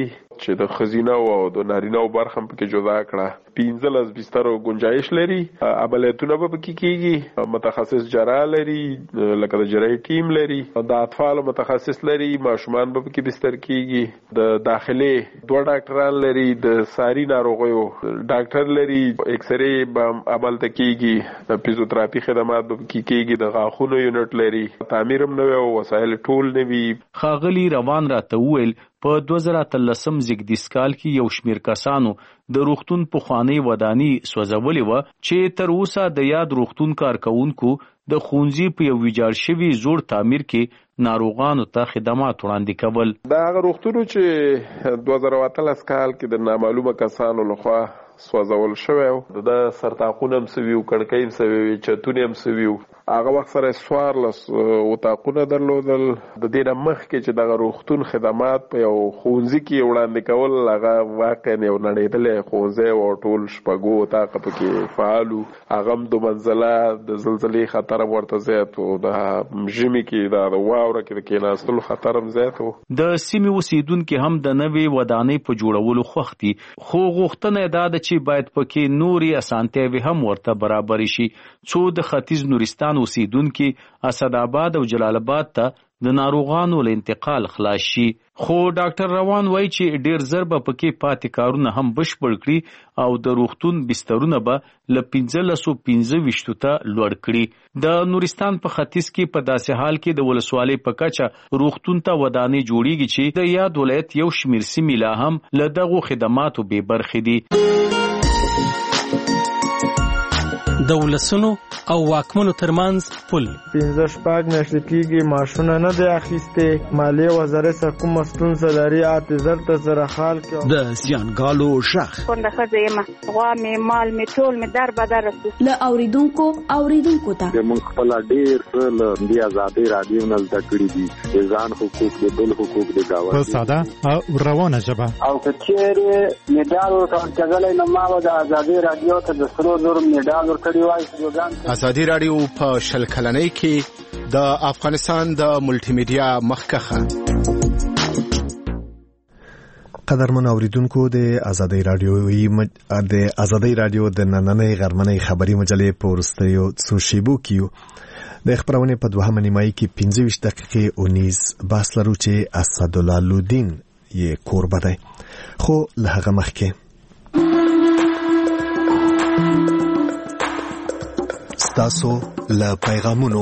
چې د خزینه او د نارینه او برخه په کې جدا کړه. پنځلس بستر او گنجائش لري. عملیاتونه به پکې کیږي. متخصص جراح لري، لکه د جراحي ټیم لري، د اطفال متخصص لري، ماشومان به پکې بستر کیږي، د داخلي دوه ډاکټران لري، د ساري ناروغیو ډاکټر لري، ایکس ری به عمل ته کیږي، د فزیوتراپي خدمات به پکې کیږي، د غاښونو یونټ لري، تعمیر هم نوي او وسایل ټول نوي. خاغلی روان راته وویل په دوه زره اتلسم زیږدیز کال کې یو شمیر کسانو د روغتون پخوانی وداني سوځولې و چې تر اوسه د یاد روغتون کارکونکو د خونځي په یو ویجاړ شوي زوړ تعمیر کې ناروغانو ته خدمات وړاندې کول. دا هغه روغتون چې دوه زره اتلس کال کې د نامعلومه کسانو لخوا سوځول شوی و. د سرطاقونه هم سوي و، کړکۍ هم سوي وې، چتونې هم سوي و. هغه وخت سره څوارلس اتاقونه درلودل. د دې نه مخکې چې دغه روغتون خدمات په یو ښوونځي کې وړاندې کول، هغه واقعا یو نړېدلی ښوونځی و، ټول شپږو اتاقه پکې فعال و. هغه هم دو منزله، د زلزلې خطر هم ورته زیات و، د ژمي کې د واوره کې د کېناستلو خطر هم زیات و. د سیمې اوسیدونکي هم د نوې ودانۍ په جوړولو خوښ دي، خو غوښتنه یې دا ده چې باید پکې نورې اسانتیاوې هم ورته برابرې شي څو د ختیځ نورستان اوسیدونکي اسداباد او جلال آباد ته د ناروغانو له انتقال خلاص شي. خو ډاکټر روان وایي چې ډیر زر به پکې پاتې کارونه هم بشپړ کړي او د روغتون بسترونه به له پنځلسو پنځه ویشتو ته لوړ کړي. د نورستان په ختیځ کې په داسې حال کې د ولسوالۍ په کچه روغتون ته ودانۍ جوړیږي چې د یاد ولایت یو شمیر سیمې لا هم له دغو خدماتو بې برخې دي. د ولسونو او واکمنو ترمنځ پل پنځه شپږ میاشتې کېږي ماشونه نه دی اخیستې. مالیې وزارت څخه کومه ستونزه لري، اته زر ته سره حال کې د زیانګالو شخ کونډه ښځه یم، غوا مې مال مې ټول مې در بدر رسو. له اوریدونکو اوریدونکو ته موږ خپل ډېر څه له دې ازادۍ راډیو نه زده کړي دي، د ځان حقوق د بل حقوق د گاونډي په ساده او روانه ژبه. او که چیرې میډال ورکول کېدلی نو ما به د ازادۍ راډیو ته د سرو زرو میډال ورکړی وای. ازادي راډیو په شل کلنۍ کې د افغانستان د ملټي میډیا مخکخه. قدرمن اوریدونکو، د ازادي راډیو د ازادي راډیو د نننۍ غرمنۍ خبري مجلې په وروستیو څو شیبو کې د خبرونې په دوهمه نیمایي کې پنځه ویشت دقیقې اونیز بحث لرو چې اسدالله لودین یې کوربه دی. خو له هغه مخکې تاسو له پیغامونو.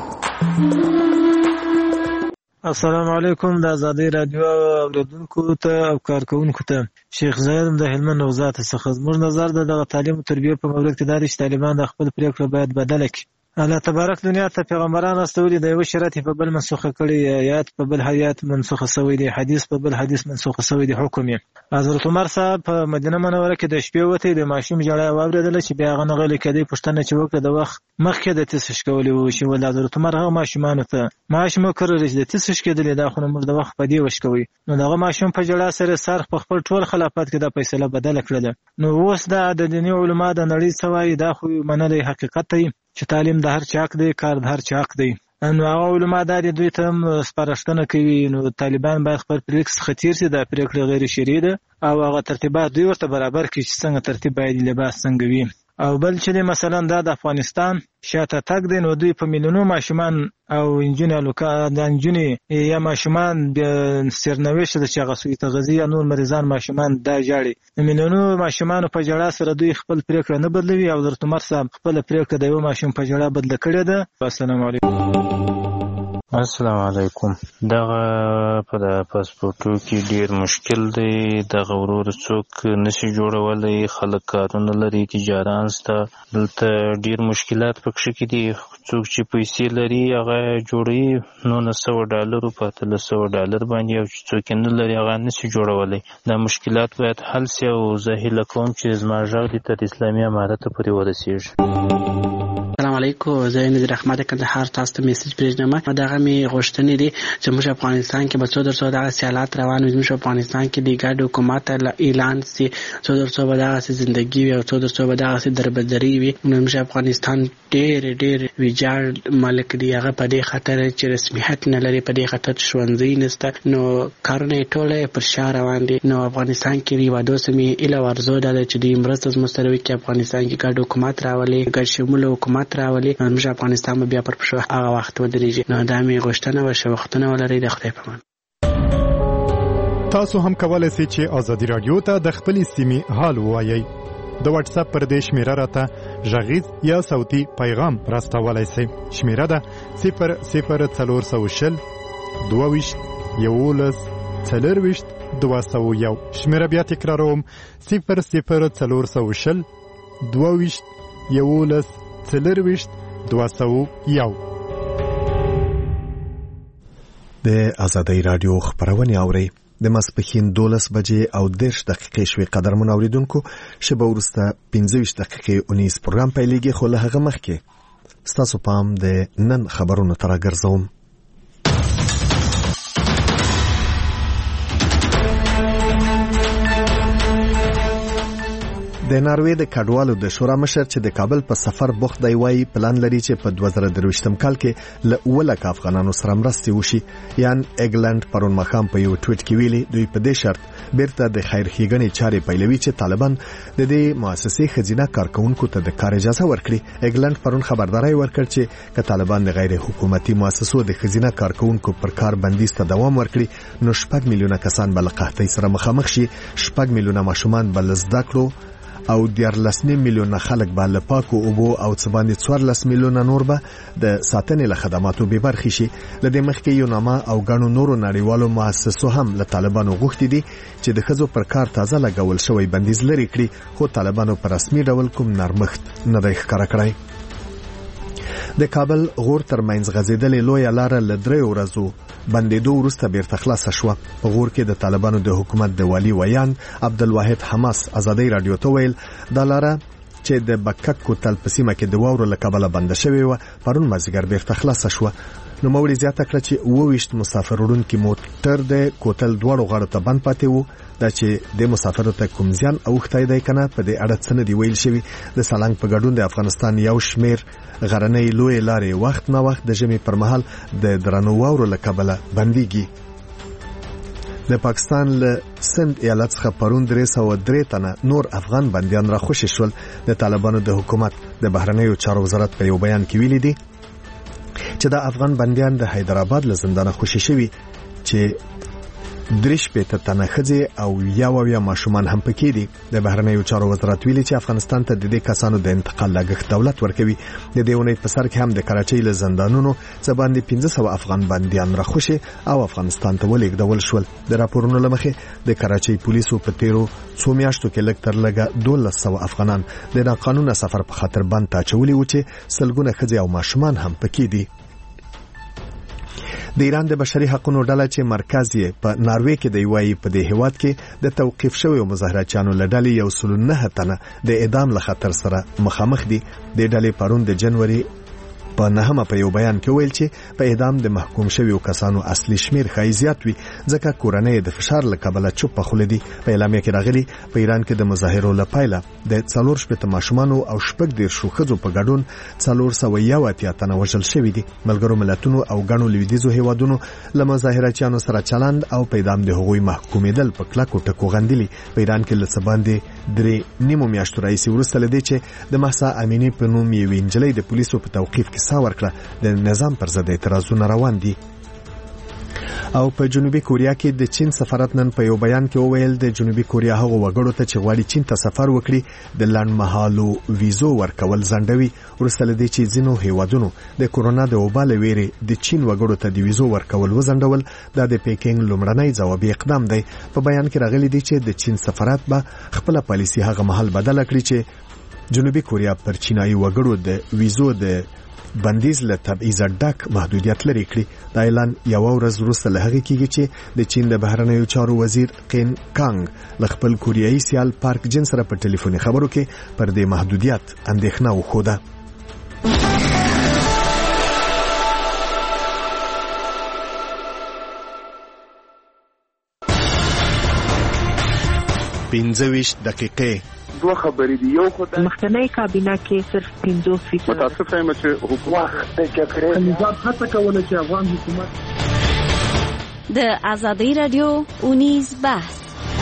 السلام علیکم د ازادي راډیو اوریدونکو ته او کارکونکو ته. شیخ زاید د هلمند نوزاد څخه. زموږ نظر د دغه تعلیم او تربیه په مورد کې دا دی چې طالبان د خپل پریکړه باید بدله کړي. الله تبارک دنیا ته پیغمبران استولي، د یو شرط په بل منسوخه کړي، آیات په بل آیات منسوخه شوی دي، حدیث په بل حدیث منسوخه شوی دي. حکم یې حضرت عمر صاحب په مدینه منوره کې د شپې وته د ماشوم جړا واوریدل چې بیا غنه غلې کړي. پښتنه چې وکړه د وخت مخکې د تاسیس کولې وو چې ول حضرت عمر هغه ماشومان ته ماشوم کړل چې د تاسیس کېدل دا خو موږ د وخت په دی وشکوي. نو دغه ماشوم په جړا سره سر په خپل ټول خلافت کې د فیصله بدله کړل. نو اوس دا د دیني علما د نړۍ سوای دا خو منلې حقیقت دی چې تعلیم د هر چا حق دی، کار د هر چا حق دی. نو هغه علما دا دوی ته سپارښتنه کوي. نو طالبان باید خپل پریکس خطیر سي، د پریکړه غیر شرعي ده او هغه ترتیبات دوی ورته برابر کړي چې څنګه ترتیب باید لباس څنګه وي. او بل چې مثلا دا د افغانستان شاته تګ دی، نو دوی په میلیونو ماشومان او انجونې لوکا د انجونې یا ماشومان د سرنوشت د شغسوي تغذیه یا نور مریضان ماشومان دا جاړي. میلیونو ماشومان په جړا سره دوی خپل پریکړه نه بدلوي او حضرت عمر صاحب خپل پریکړه د یو ماشوم په جړا بدل کړې ده. السلام علیکم. السلام علیکم. دغه په د پاسپورتو کې ډیر مشکل دی. دغه ورور څوک نشي جوړولای، خلک کارونه لري، تجاران سته، دلته ډیر مشکلات پکې کې دي. څوک چې پیسې لري هغه جوړي نو نه سوه ډالرو په اتلس سوه ډالر باندې، او چې څوک نه لري هغه نشي جوړولای. دا مشکلات باید حل سي او زه هیله کوم چې زما غږ د اسلامي امارت پورې ورسیږي. السلام علیکم، زه نذیر احمد کندهار تاسو ته میسج پرېږدم. دغه می غوښتنې دي چې موږ افغانستان کې به څو درڅو دغه سیالات روان وي، موږ افغانستان کې د ګډ حکومت اعلان سي، څو درڅو به دغه زندگی وي او څو درڅو به دغه دربدري وي. موږ افغانستان ډېر ډېر ویجاړ ملک دی، هغه په دې خاطر چې رسمیت نه لري، په دې خاطر ښوونځي نشته، نو کارونه ټوله پر شا روان دي. نو افغانستان کې یوه دوسه مې ایله ورزو ده چې دوی مرسته زموږ سره وکړي، افغانستان کې ګډ حکومت راولي، ګډ شموله حکومت راولي، موږ افغانستان به بیا پر پښو هغه وخت ودرېږي. نو دا مې غوښتنه وه، ښه وختونه ولرئ. د خدای په امان. تاسو هم کولای شئ چې ازادي رادیو ته د خپلې سیمې حال ووایئ. د واتس اپ پر دې شمیره راته غږیز یا صوتي پیغام راستولی شئ. شمیره ده صفر صفر څلور سوه شل دوه ویشت یولس څلرویشت دوه سوه یو. شمیره بیا تکراروم، صفر صفر څلور سوه شل دوه ویشت یولس څلرویشت دوه سوه یو. د ازادۍ راډیو خبرونه اورئ. د ماسپښین دولس بجې او دېرش دقیقې شوې. قدرمن اوریدونکو، شیبه وروسته پنځه ویشت دقیقې اونیز پروګرام پیلېږي، خو له هغه مخکې ستاسو پام د نن خبرونو ته راګرځوم. د ناروې د کډوالو د شورا مشر چې د کابل په سفر بوخت دی وایي پلان لري چې په دوه زره درویشتم کال کې له اووه لکه افغانانو سره مرستې وشي. یان ایګلند پرون ماښام په یو ټویټ کې ویلي دوی په دې شرط بیرته د خیر ښېګڼې چارې پیلوي چې طالبان د دې مؤسسې ښځینه کارکوونکو ته د کار اجازه ورکړي. ایګلند پرون خبرداری ورکړ چې که طالبان د غیر حکومتي مؤسسو د ښځینه کارکوونکو پر کار بندیز ته دوام ورکړي نو شپږ میلیونه کسان به له قحطۍ سره مخامخ شي، شپږ میلیونه ماشومان به له زده کړو او دیارلس نیم میلیونه خلک به له پاکو اوبو او څه باندې څوارلس میلیونه نور به د ساتنې له خدماتو بې برخې شي. له دې مخکې یوناما او ګڼو نورو نړیوالو مؤسسو هم له طالبانو غوښتي دي چې د ښځو پر کار تازه لګول شوی بندیز لرې کړي، خو طالبانو په رسمي ډول کوم نرمښت نه دی ښکاره کړی. د کابل غور ترمنځ غځېدلې لویه لاره له دریو ورځو بندېدو وروسته بیرته خلاصه شوه. په غور کې د طالبانو د حکومت د والي ویان عبدالواحد حماس ازادۍ راډیو ته ویل دا لاره چې د بکک کوتل په سیمه کې د واورو له کبله بنده شوې وه پرون مازدیګر بیرته خلاصه شوه. نوموړي زیاته کړه چې اووه ویشت مسافر وړونکي موټر د کوتل دواړو غاړو ته بند پاتې وو. دا چې د مسافرو ته کوم زیان اوښتی دی که نه په دې اړه څه نه دي ویل شوي. د سالنګ په ګډون د افغانستان یو شمېر غرنۍ لویې لارې وخت نه وخت د ژمي پر مهال د درنو واورو له کبله بندېږي. د پاکستان له سند ایالت څخه پرون درې سوه درې تنه نور افغان بندیان را خوشي شول. د طالبانو د حکومت د بهرنیو چارو وزارت په یو بیان کې ویلي دي چې د افغان بندیان د حیدرآباد له زندانه خوشي شوي چې درې شپېته تنه ښځې او یو اویا ماشومان هم پکې دي. د بهرنیو چارو وزارت ویلي چې افغانستان ته د دې کسانو د انتقال لګښت دولت ورکوي. د دې اونۍ په سر کې هم د کراچۍ له زندانونو څه باندې پنځه سوه افغان بندیان راخوشي او افغانستان ته ولېږدول شول. د راپورونو له مخې د کراچۍ پولیسو په تیرو څو میاشتو کې لږ تر لږه دولس سوه افغانان د ناقانونه سفر په خاطر بند ته اچولي وو چې سلګونه ښځې او ماشومان هم پکې دي. د ایران د بشري حقوقو ډله چې مرکز یې په ناروې کې دی وایي په دې هیواد کې د توقیف شویو مظاهرچیانو له ډلې یو سل او نهه تنه د اعدام له خطر سره مخامخ دي. د ډلې پرون د جنوري په نهمه په یو بیان کې ویل چې په اعدام د محکوم شویو کسانو اصلي شمیر ښایي زیات وي ځکه کورنۍ د فشار له کبله چوپه خوله دي. په اعلامیه کې راغلي په ایران کې د مظاهرو له پیله د څلور شپېته ماشومانو او شپږ دېرشو ښځو په ګډون څلور سوه یو اتیا تنه وژل شوي دي. ملګرو ملتونو او ګڼو لویدیځو هیوادونو له مظاهرچیانو سره چلند او په اعدام د هغوی محکومېدل په کلکو ټکو غندلي. په ایران کې له څه باندې درې نیمو میاشتو راهیسې وروسته له دې چې د مهسا امیني په نوم یوې نجلۍ د پولیسو په توقیف کې ساه ورکړه د نظام پر ضد اعتراضونه روان دي. او په جنوبي کوریا کې د چین سفارت نن په یو بیان کې وویل د جنوبي کوریا هغو وګړو ته چې غواړي چین ته سفر وکړي د لنډمهالو ویزو ورکول ځنډوي وروسته له دې چې ځینو هیوادونو د کورونا د وبا له ویرې د چین وګړو ته د ویزو ورکول وځنډول. دا د پیکینګ لومړنی ځوابي اقدام دی. په بیان کې راغلي دي چې د چین سفارت به خپله پالیسي هغه مهال بدله کړي چې جنوبي کوریا پر چینایي وګړو د ویزو د بندیز له تبعیضه ډک محدودیت لري کړي. دا اعلان یوه ورځ وروسته له هغې کېږي چې د چین د بهرنیو چارو وزیر قین کانګ له خپل کوریایي سیال پارک جن سره په ټلیفوني خبرو کې پر دې محدودیت اندېښنه وښوده. پنځه ویشت دقیقې. دوه خبرې دي. یو خو د مخکنی کابینه کې صرف پنځوس فیصد متاسف یم چې حکومت د جګړې نظام هڅه کوله چې افغان حکومت د ازادي رادیو اونیز بحث.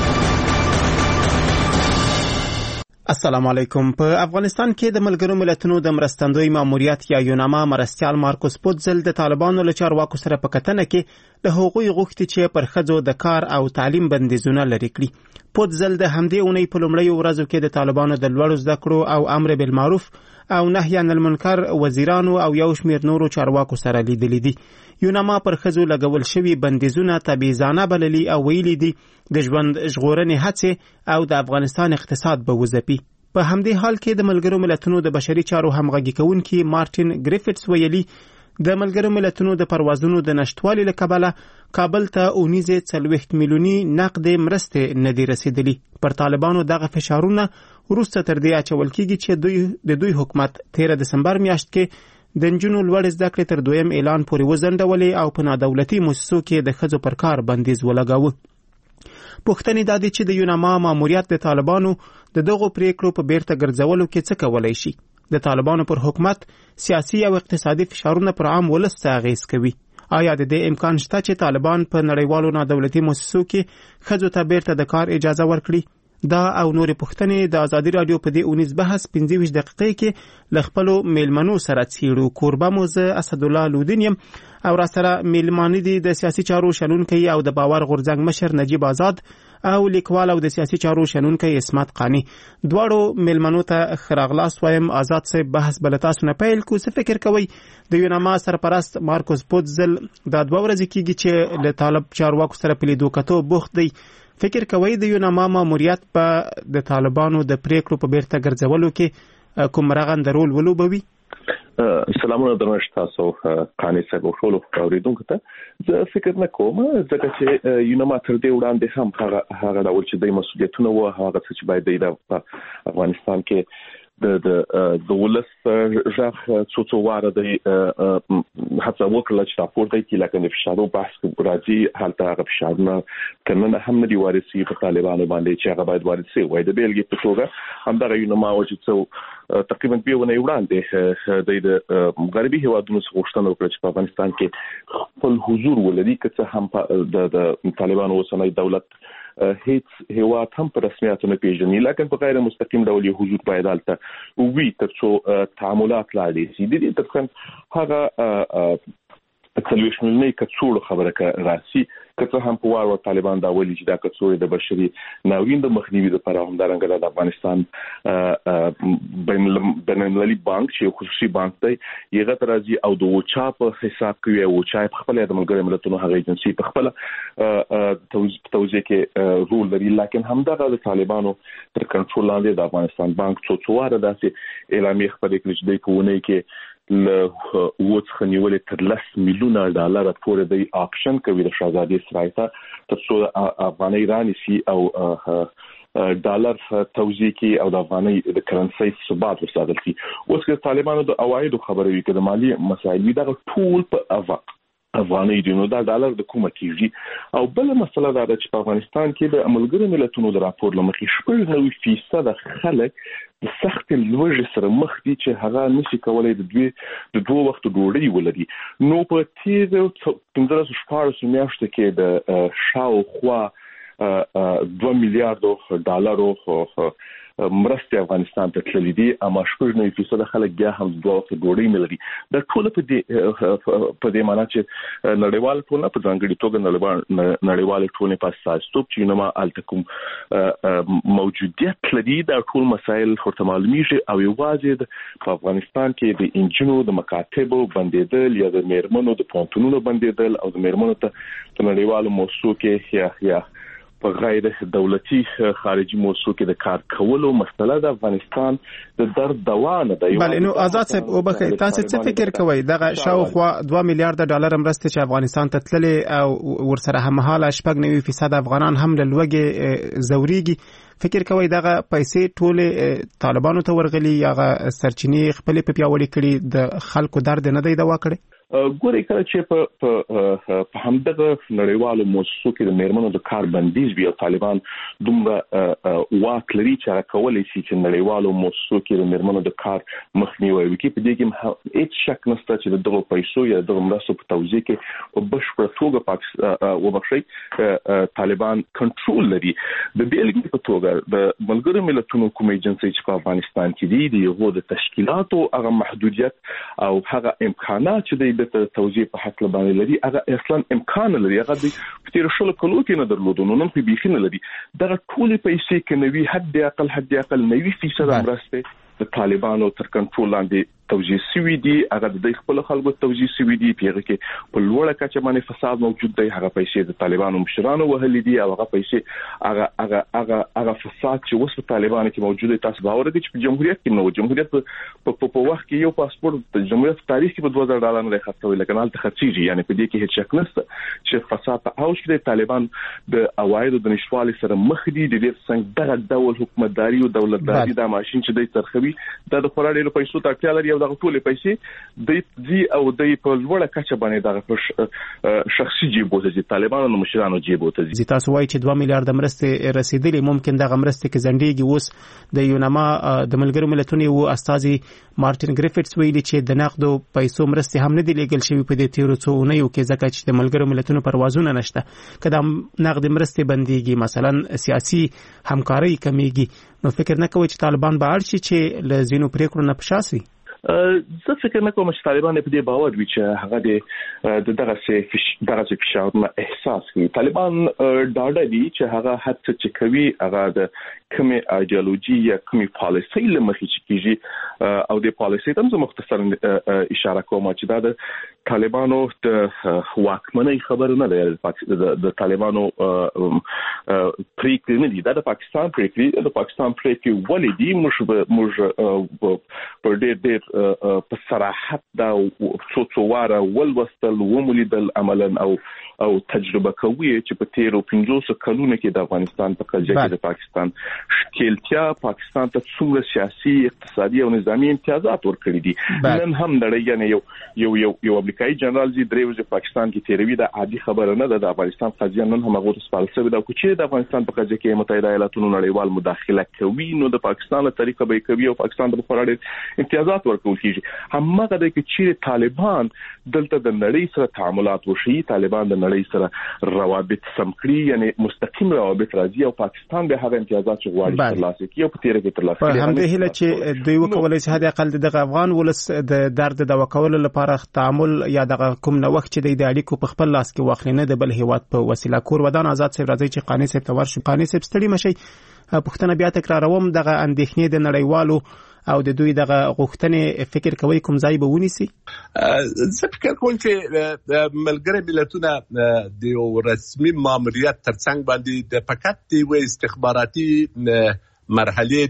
السلام علیکم. په افغانستان کې د ملګرو ملتونو د مرستندوی ماموریت یا یوناما مرستیال مارکوس پوتزل د طالبانو له چارواکو سره په کتنه کې د هغوی غوښتي چې پر ښځو د کار او تعلیم بندیزونه لرې کړي. پوتزل د همدې اونۍ په لومړیو ورځو کې د طالبانو د لوړو زده کړو او امر بالمعروف او نهي عن المنکر وزیرانو او یو شمېر نورو چارواکو سره لیدلي دي. یوناما پر ښځو لګول شوي بندیزونه تبعیضانه بللي او ویلي دي د ژوند ژغورنې هڅې او د افغانستان اقتصاد به وځپي. په همدې حال کې د ملګرو ملتونو د بشري چارو همغږي کوونکي مارټین ګریفټس ویلي د ملګرو ملتونو د پروازونو د نشټوالي له کبله کابل ته اونیزې څلوېښت میلیوني نقدې مرستې نه دي رسیدلي. پر طالبانو دغه فشارونه وروسته تر دې اچول کېږي چې دوی د دوی حکومت تیره دسمبر میاشت کې د نجونو لوړې زده کړې تر دویم اعلان پورې وځنډولې او په نادولتي مؤسسو کې د ښځو پر کار بندیز ولګاوه. پوښتنې دا دي چې د یوناما ماموریت د طالبانو د دغو پریکړو په بیرته ګرځولو کې څه کولی شي. د طالبانو پر حکومت سیاسي او اقتصادي فشارونه پر عام ولس څه اغیز کوي؟ آیا د دې امکان شته چې طالبان په نړیوالو نادولتي مؤسسو کې ښځو ته بیرته د کار اجازه ورکړي؟ دا او نورې پوښتنې د ازادي راډیو په دې اونیز بحث پنځه ویشت دقیقې کې له خپلو میلمنو سره څیړو. کوربه مو زه اسدالله لودین یم او راسره میلمانه دي د سیاسي چارو شنونکی او د باور غورځنګ مشر نجیب آزاد او لیکوال او د سیاسي چارو شنونکی اسمت قانی. دواړو میلمنو ته ښه راغلاست وایم. آزاد صاحب بحث به له تاسو نه پیل کړو. څه فکر کوئ د یوناما سرپرست مارکوس پوتزل دا دوه ورځې کېږي چې له طالب چارواکو سره په لیدو کتو بوخت دی. فکر کوئ د یوناما ماموریت په د طالبانو د پریکړو په بیرته ګرځولو کې کوم رغنده رول ولوبوي؟ سلامونه درنښت تاسو قانی صاحب او ټولو اوریدونکو ته. زه فکر نه کوم ځکه چې یوناما تر دې وړاندې هم هغه هغه ډول چې د مسؤلیتونه و هغه څه چې باید د افغانستان کې د د د ولس ژغ څو څو واره د هڅه وکړه چې راپورته کړي لکه د فشارو بحث راځي هلته هغه فشارونه کنه هم نه دی وارثي په طالبانو باندې چې هغه باید وارثي وای د بیلګې په توګه همدغه یوناما چې څو تقریبا په ونه وړاندې د غربي هیوادونو څخه غوښتنه وکړه چې په افغانستان کې خپل حضور ولري که هم د طالبانو اوسنۍ دولت هیڅ هیواد هم په رسمیت نه پیژني لکه په غیر مستقیم ډول یو حضور باید البته وی ترڅو تعاملات لا دي سي دي ترڅو هغه څلوېښت میلیونۍ کڅوړو خبره راسي که څه هم په وار طالبان دا ویلي چې دا کڅوړې د بشري ناورین د مخنیوي لپاره همدارنګه د افغانستان بینالمللي بانک چې خصوصي بانک دی یغه ترازی او د وچا په حساب کې او چا په خپل د ملګرو ملتونو هغه ایجنسی په خپل توزیع کې رول لري لکه همدغه د طالبانو تر کنټرول لاندې د افغانستان بانک څو څو واره داسې اعلامیه خپرې کړې چې د کوونه کې له وڅخه نیولې تر لس میلیونه ډالر پورې د اکشن کوي د شاهزاده اسرائیل ترڅو افغاني رانیسي او ډالر توزیع کی او د افغاني د کرنسي ثبات وساتل شي. اوس که طالبانو د اوایدو خبرې وي کده مالی مسایل دا ټول په افق افغاني دي نو دا ډالر د کومه کیږي او بل مسله دا ده چې په افغانستان کې د ملګرو ملتونو د راپور لمخې شپږ نوي فیصد خلک د سخت لوږې سره مخ دي چې هغه نشي کولای د دوی د دوه وخت ډوډۍ ولري. نو په تیرو پنځه شپږ میاشتو کې د شاوخوا دوه میلیارډ ډالرو مرستې افغانستان ته تللې دي اما شپږ نوي فیصد خلک بیا هم دوه وخت ډوډۍ ملري. دا ټول په دې په دې معنی چې نړیوال ټول په ځانګړي توګه نړیوال نړیوال ټول په اساس ټوب چې نو ما التکم موجودیت لري دا ټول مسایل ورته معلومیږي او یوازې په افغانستان کې د انجینو د مکاتبو بندیدل یا د میرمنو د پونتونونو بندیدل او د میرمنو ته په نړیوالو موضوع کې یا یا په غیر دولتي خارجي موضوع کې د کار کولو مسله د افغانستان د درد دوا نه دی. بل نو آزاد صاحب وبخښئ تاسو څه فکر کوئ دغه شاوخوا دوه میلیارډ ډالر مرستې چې افغانستان ته تللې او ورسره هممهاله شپږ نوي فیصد افغانان هم له لوږې ځوريږي فکر کوئ دغه پیسې ټول طالبانو ته ورغلي یا سرچینې خپل په پیاوړي کړي د خلکو درد نه دی دوا کړي؟ ګوري کله چې په په همدغه نړیوالو موسسو کې د میرمنو د کار بندیز وی او طالبان دومره واک لري چې راکولای شي چې نړیوالو موسسو کې د میرمنو د کار مخنیوي وکړي. په دې کې هیڅ شک نشته چې دغه پیسو یا دغه مرستو په توزیع کې په بشپړه توګه پاکستان وبخښي طالبان کنټرول لري. د بیلګې په توګه د ملګرو ملتونو کوم ایجنسي چې په افغانستان کې دي د یو د تشکیلاتو هغه محدودیت او هغه امکانات چې د توزیع په حق باندې لري هغه اصلا امکان لري. هغه د تیر شلو کلو کې نه درلودو نو نن په بيخي نه لري. دغه ټول پیسې کې نوي حد اقل حد اقل نوي فیصد مرسته د طالبانو تر کنټرول لاندې توزیع شوی دي. هغه د خپل خلکو توزیع شوی دي. پیغه کې په لوړه کچه باندې فساد موجود دی. هغه پیسې د طالبانو مشرانو وهلې دي او هغه پیسې هغه هغه هغه هغه فساد چې اوس په طالبانو کې موجود دی. تاسو باور لرئ چې په جمهوریت کې نو جمهوریت په په وخت کې یو پاسپورت د جمهوریت تاریخ کې په دوه زره ډالر نه خرڅوي لکه نه تخصیږي. یعنی په دې کې هیڅ شک نشته چې فساد په اوج کې طالبان د اوایدو د نشوالي سره مخ دي. د دې څنګه دغه ډول حکومتداري او دولتداري د ماشين چې د ترخوي د خورا ډیرو پیسو ته اړتیا لري او دغه ټول پیسې د دي او د په لوړه کچه باندې دغه شخصي جیب وته چې طالبانو مشرانو جیب وته دي. تاسو وایي چې دوه میلیارډ مرستې رسیدلې ممکن دغه مرستې کې ځنډيږي. اوس د یونما د ملګرو ملتونو او استاذي مارټین ګریفټس ویلي چې د نقدو پیسو مرستې هم نه دي لګل شوی په دې تیرو څو اونیو کې ځکه چې د ملګرو ملتونو پروازونه نشته. کله نقد مرستې بنديږي مثلا سیاسي همکاري کمیږي نو فکر نه کوي چې طالبان به اړ شي چې له زینو پریکړو نه پشاسي. زه فکر نه کوم چې طالبان په دې باور وي چې هغه د دغه څه دغه څه فشارونه احساس کوي. طالبان ډاډه دي چې هغه هڅه چې کوي هغه د کومه ایدئولوژي یا کومه پالیسي لمخې چې کیږي او د پالیسي ته زه مختصرا اشاره کوم چې دا د طالبانو د واکمنۍ خبر نه دی. د طالبانو پریکړې نه دي. دا د پاکستان پریکړې د پاکستان پریکړې ولې دي موږ موږ په ډېر ډېر په صراحت دا څو څو واره ولوستل ومولیدل عملاً او او تجربه کوي چې په تیرو پنځوس کلونو کې د افغانستان په قضیه کې د پاکستان شکلتیا پاکستان ته څومره سیاسي اقتصادي او نظامی امتیازات ورکړي دي. نن هم نړۍ یعنی یو یو یو یو امریکایي جنرال زی درې ورځې پاکستان کې تیروي د عادي خبره نه ده. د افغانستان قضیه نن هم هغه سپارل شوی دا چې د افغانستان په قضیه کې متحده ایالاتونو نړیوال مداخله کوي نو د پاکستان له طریقه به کوي او پاکستان د خورړ امتیازات ورکول کیږي. همغه د چې طالبان دلته د نړۍ سره تعاملات وشي طالبان د نړۍ سره روابط سم کړی یعنی مستقیم روابط راځي او پاکستان به هغه امتیازات چې غواړي ترلاسه کړي او په تیره کې ترلاسه کړي. هم د هله چې دوی وکولای شي حد اقل دغه افغان ولس د درد د وکولو لپاره تعامل یا دغه کوم نو وخت چې د اړیکو په خپل لاس کې واخلي نه د بل هیواد په وسیله. کور ودان آزاد سي راځي چې قانوني سي تور شو قانوني سي ستړي مشي. پښتنه بیا تکراروم دغه اندېښنې د نړیوالو او د دوی دغه غوښتنې فکر کوي کوم ځای به ونیسي. زه فکر کوم چې ملګری ملتونه د یو رسمي ماموریت ترڅنګ باندې د فقط د استخباراتي مرحله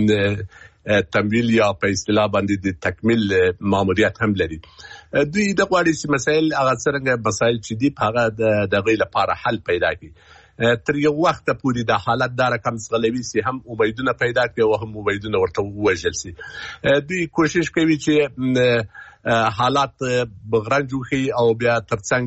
د تمویل یا په اصطلاح باندې د تکمیل ماموریت هم لري. دوی د غواړي چې مسایل هغه څنګه مسایل چې دی هغه د دغه لپاره حل پیدا کړي. تر یو وخت پورې د حالت دا رقم څغلوي سي هم امیدونه پیدا کړي او هم امیدونه ورته وژل سي. دوی کوشش کوي چې حالات بغرنج وخی او بیا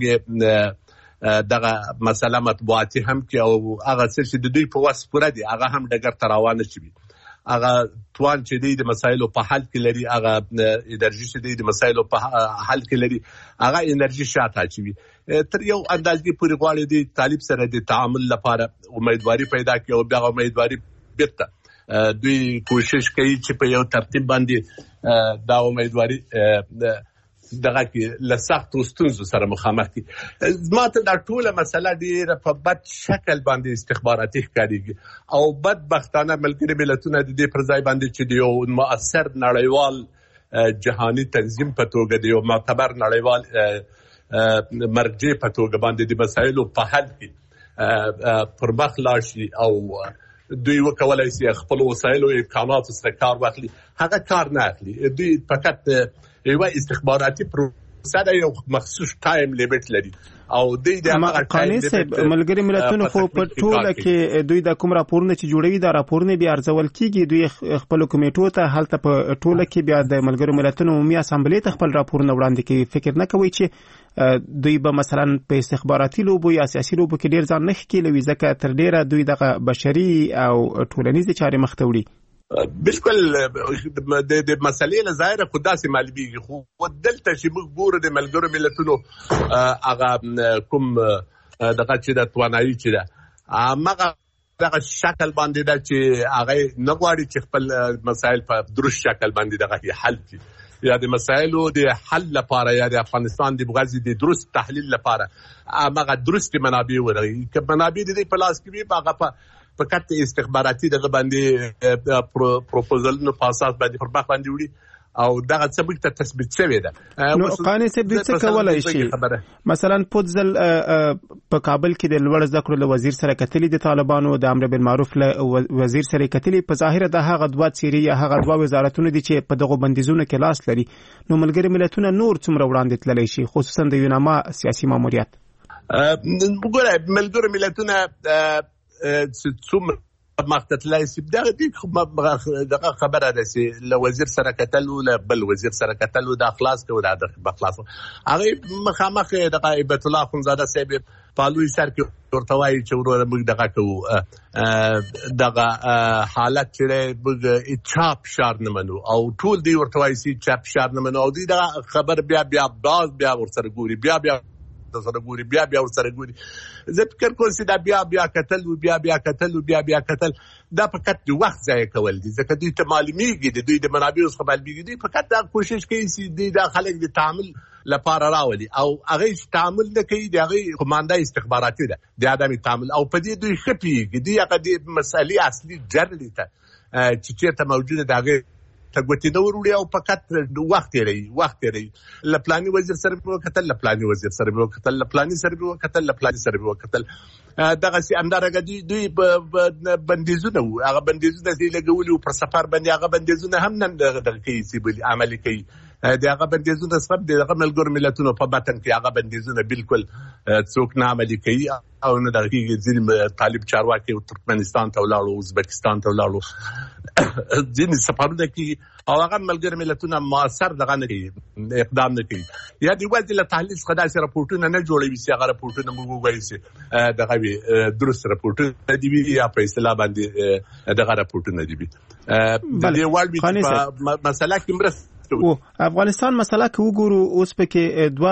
ترڅنګ دغه مسله مطبوعاتي هم کې او هغه څه چې د دوی په واسه پوره دي هغه هم ډګر ته روان شي. هغه توان چې دی د مسایلو په حل کې لري هغه انرژي چې دی د مسایلو په حل کې لري هغه انرژي شاته اچوي. تر یو اندازې پورې غواړي د طالب سره د تعامل لپاره امیدواري پیدا کړي او بیا امیدواري بیرته دوی کوشش کوي چې په یو ترتیب باندې دا امیدواري دغه کې له سختو ستونزو سره مخامخ دي. ماته دا ټوله مسله ډیره په بد شکل باندې استخباراتي ښکارېږي او بدبختانه ملګري ملتونه د دې پر ځای باندې چې د یو مؤثر نړیوال جهاني تنظیم په توګه د یو معتبر نړیوال مرجع په توګه باندې د مسایلو په حل کې پر مخ لاړ شي او دوی وکولای شي خپل وسایل او امکانات سره کار واخلي. هغه کار نه اخلي. دوی فقط یو استخباراتي پروسه ساده یو مخصوص ټایم لیمټ لري او د دې قانون صاحب ملګری ملتونو خو په ټوله کې دوی د کوم راپورونه چې جوړوي دا راپورونه بیا ارزول کیږي دوی خپل کمیټو ته هلته په ټوله کې بیا د ملګری ملتونو عمومي اسامبلې ته خپل راپورونه وړاندې کوي فکر نه کوي چې دوی به مثلا په استخباراتي لوبو یا سیاسي لوبو کې ډیر ځان نه ښکیلوي ځکه تر ډیره دوی دغه بشري او ټولنیز چارې مخ ته وړي بالکل د د مسلې له ظاهره خدا سي معلومیږي خو دلته چې موږ ګورو د ملګرو ملتونو هغه کوم دغه چې د توانایي چې ده هغه دغه شکل باندې ده چې هغه نه غواړي چې خپل مسایل په درست شکل باندې دغه حل کړي یا د مسایلو د حل لپاره یا د افغانستان د بغاز د درست تحلیل لپاره هغه درست منابع ورغی که منابع د پلاس کې به هغه په فقط استخباراتي دغه باندې پروپوزل نو پاسات باندې پر مخ باندې وړي او دغه څه به ته تثبیت شوی ده نو قانون صاحب د څه کولای شي مثلا پوتزل په کابل کې د لوړ زده کړو وزیر سره کتلی د طالبانو د امر بالمعروف له وزیر سره کتلی په ظاهر د هغه دوه چیرې یا هغه دوه وزارتونو دي چې په دغه بندیزونو کې لاس لري نو ملګری ملتونه نور څومره وړاندې تللی شي خصوصا د یوناما سیاسي ماموریت وګوره ملګری ملتونه څومره مختلای سي دغه دغه خبره ده چې له وزیر سره کتل او له بل وزیر سره کتل او د اخلاص کو د اخلاص هغه مخامخ دغه عبادت الله خنزاده صاحب پالوي سر کې ورته وایي چې ورور موږ دغه کو دغه حالت چې موږ چاپ شار نه منو او ټول دی ورته وایي چې چاپ شار نه منو او دی دغه خبر بیا بیا باز بیا ورسره ګوري بیا بیا سره ګوري بیا بیا سره ګوري زه فکر کوم چې دا بیا بیا قتل او بیا بیا قتل او بیا بیا قتل دا فقط د وخت ضایع کول دي ځکه دوی ته معلومیږي د دوی د منابعو څخه معلومیږي دوی فقط دا کوشش کوي چې دوی د خلک د تعامل لپاره راولي او هغه تعامل نه کوي د هغه قومانده استخباراتي ده د ادمي تعامل او په دې دوی خپيږي دوی هغه د مسلې اصلي جرړې ته چې چیرته موجوده ده تګوتی نو وروړي او فقط وخت لري وخت لري لپلاني وزیر سره په کتل لپلاني وزیر سره په کتل لپلاني سره په کتل لپلاني سره په کتل دغه سي اندارګه دوی دوی بندیزونه هغه بندیزونه چې لګولي پر سفر باندې هغه بندیزونه هم نن دغه کوي بل عملي کوي دغه بندیزونه سبب دغه ملګر ملتونو په باتن کې هغه بندیزونه بالکل څوک نه عملي کوي او نه دغه ځین طالب چارواکي او ترکمنستان ته ولاړو ازبکستان ته ولاړو ځین سفرونه کې او هغه ملګر ملتونه موثر دغه نه کوي اقدام نه کوي یا د وځي له تحلیل څخه داسې راپورټونه نه جوړوي چې هغه راپورټونه موږ وایي چې دغه درست راپورټونه دی یا په اصطلاح باندې دغه راپورټونه دی د دې وړ مسله کې مرسته او افغانستان مسله کې وګورو اوس پکې دوه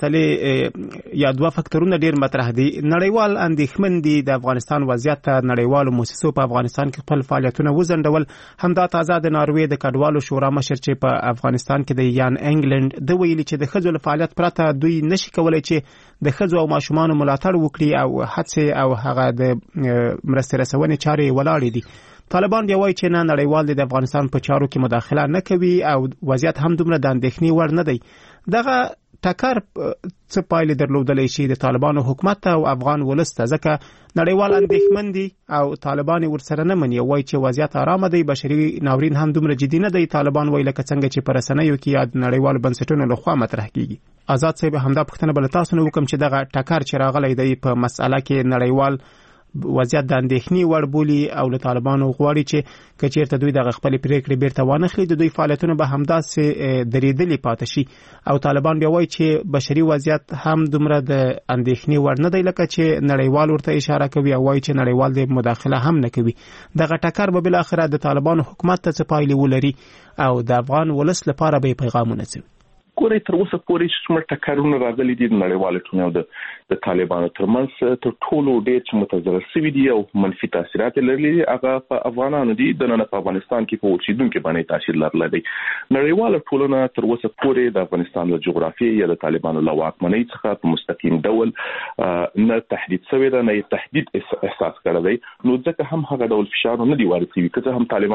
مسلې یا دوه فکټورونه ډیر مطرح دي نړیوال اندېښمن دي د افغانستان وضعیت ته نړیوالو مؤسسو په افغانستان کې خپل فعالیتونه وزندول همدا تازه د ناروې د کډوالو شورا مشر چې په افغانستان کې د یان انګلند د ویلي چې د خځو فعالیت پرته دوی نشي کولای چې د خځو او ماشومان ملاتړ وکړي او هڅه او هغه د مرستې رسونې چارې ولاړې دي طالبان دی وایي چې نه نړیوال د افغانستان په چارو کې مداخله نه کوي او وضعیت هم دومره د اندېښنې وړ نه دی دغه ټکر څه پایلې درلودلی شي د طالبانو حکومت او افغان ولس ته ځکه نړیوال اندېښمن دي او طالبان ورسره نه مني وایي چې وضعیت آرامه دی بشري ناورین هم دومره جدي نه دی طالبان وایي لکه څنګه چې په رسنیو کې یا د نړیوالو بنسټونو لخوا مطرح کیږي آزاد صاحب همدا پوښتنه بل تاسو نه وکم چې دغه ټکر چې راغلی دی په مسأله کې نړیوال وضعیت د اندېښنې وړ بولي او له طالبانو غواړي چې کچیرته دوی دغه خپل پریکړې بیرته وانخلي د دوی فعالیتونه به همداسې درېدلي پاتې شي او طالبان بیا وایي چې بشري وضعیت هم دومره د اندېښنې وړ نه دی لکه چې نړیوال ورته اشاره کوي او وایي چې نړیوال د مداخله هم نه کوي دغه ټکر به بالاخره د طالبانو حکومت ته څه پایلې ولري او د افغان ولس لپاره به پیغامونه څه ګورې تر اوسه پورې چې څومره ټکرونه راغلي دي نړیوال ټولنې او د طالبانو ترمنځ تر ټولو ډېر چې متضرر شوي دي او منفي تاثیرات لرلي دي هغه په افغانانو دي د نن په افغانستان کې په اوسیدونکو باندې تاثیر لرلی دی نړیوال ټولنه تر اوسه پورې د افغانستان له جغرافیې یا د طالبانو له واکمنۍ څخه په مستقیم ډول نه تهدید شوی ده نه تهدید احساس کړی دی نو ځکه هم هغه ډول فشار نه دی وارد شوی که هم طالبان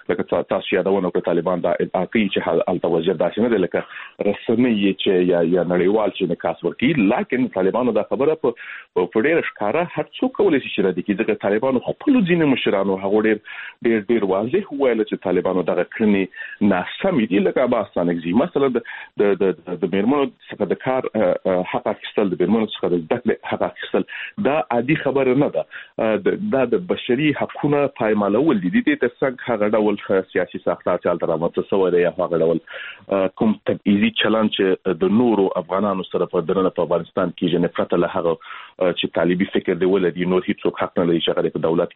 لکه تاسو یادونه کړ طالبان دا ادعا کوي چې الته وضعیت داسې نه دی لکه رسنۍ چې یا یا نړیوال چې نکاس ورکړي، لکه طالبانو دا خبره په ډېر ښکارا هر څوک کولی شي چې ردی کړي، ځکه طالبانو خپل ځینې مشرانو هغه ډېر ډېر ډېر واضح ویل چې طالبانو دغه کړنې ناسمې دي. لکه عباس ستانکزي مثلا د د د میرمنو څخه د کار حق اخیستل، د میرمنو څخه د زده کړې حق اخیستل دا عادي خبره نه ده، دا د بشري حقوقو پایمالول دي. د دې څنګه هغه ډول سیاسي ساختار چې الته رامنځته شوی دی یا هغه ډول کوم تبعیضي چلند چې د نورو افغانانو سره په درنه په افغانستان کې چې نفرت له هغه چې طالبي فکر دی ولدي نور هیڅ حق نه لري چې هغه په دولت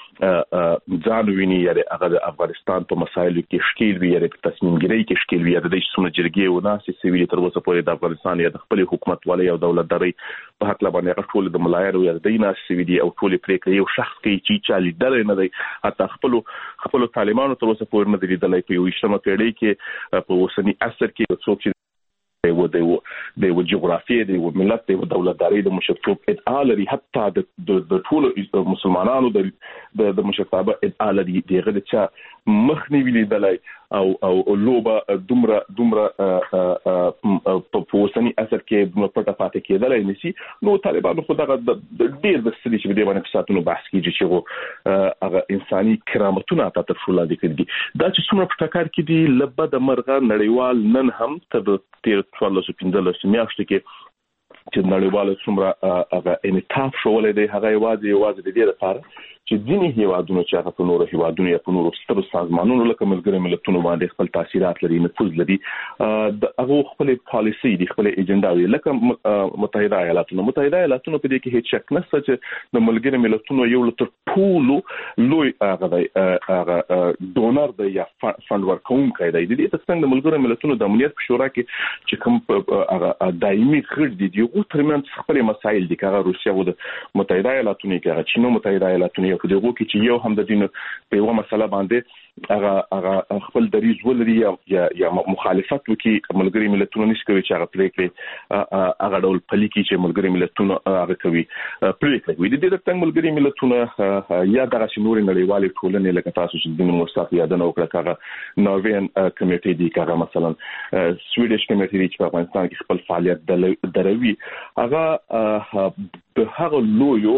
کې ځان ویني یا هغه د افغانستان په مسایلو کې شکیل وي یا په تصمیم ګیرۍ کې شکیل وي یا د څومره جرګې او ناسې سوي تر اوسه پورې د افغانستان یا د خپل حکومت والي او دولتداري په حق لبانې هغه ټول د ملایرو یا د ناسې سوي دي او ټول پرې یو شخص کې چې چالي دل نه دی، حتی خپل خپل طالبانو تر اوسه پورې نه دی لیدلای په یو شمه پیړۍ کې په اوسنی عصر کې څوک و د د جغرافیې د ملت د دولتداري د مشرتوب ادعا لري، حتی د د ټول مسلمانانو د د مشرتابه ادعا لري، دغه چې مخنیوي لیدلای او او لوبه دومره دومره په اوسنی اثر کې دومره پټه پاتې کېدلای نشي. نو طالبانو خو دغه د ډېر د ستړي چې د باندې ساتونو بحث کیږي چې هغه انساني کرامتونه ته تر څو لاندې کړي. دا چې څومره په ټکر کې دي لبه د مرغه نړیوال نن هم تر تیر څوارلس پنځلس میاشتې کې چې نړیوال څومره هغه انعطاف شولې دی، هغه یوازې یوازې د دې لپاره چې ځینې هیوادونو چې هغه په نورو هیوادونو یا په نورو سترو سازمانونو لکه ملګري ملتونو باندې خپل تاثیرات لري، نفوذ لري، د هغه خپل پالیسي دي، خپل ایجنډا لري. لکه متحده ایالاتونو متحده ایالاتونو په دې کې هیڅ شک نشته چې د ملګري ملتونو یو تر ټولو لوی هغه هغه ډونر دی یا فند ورکوونکی دی. د دې څنګه د ملګري ملتونو د امنیت په شورا کې چې کوم هغه دایمي غړي دي یو ترمنځ خپل مسایل دي، هغه روسیا او د متحده ایالاتونو کې هغه چین او متحده ایالاتونو په دغه کې چې یو هم د دین په یو مسله باندې هغه هغه خپل دریز ولري یا یا مخالفت وکي، ملګري ملتونو نشي کوي چې هغه پریکړه هغه ډول پلي کی چې ملګري ملتونو هغه کوي پریکړه وي. د دې ترڅنګ ملګري ملتونو یا دغه شنوري نړیوالې ټولنې لکه تاسو چې د مستقیم یادونه وکړه هغه ناروین کمیټې دي، هغه مثلا سویډیش کمیټې دي چې په افغانستان کې خپل فعالیت دروي، هغه د هغه لویو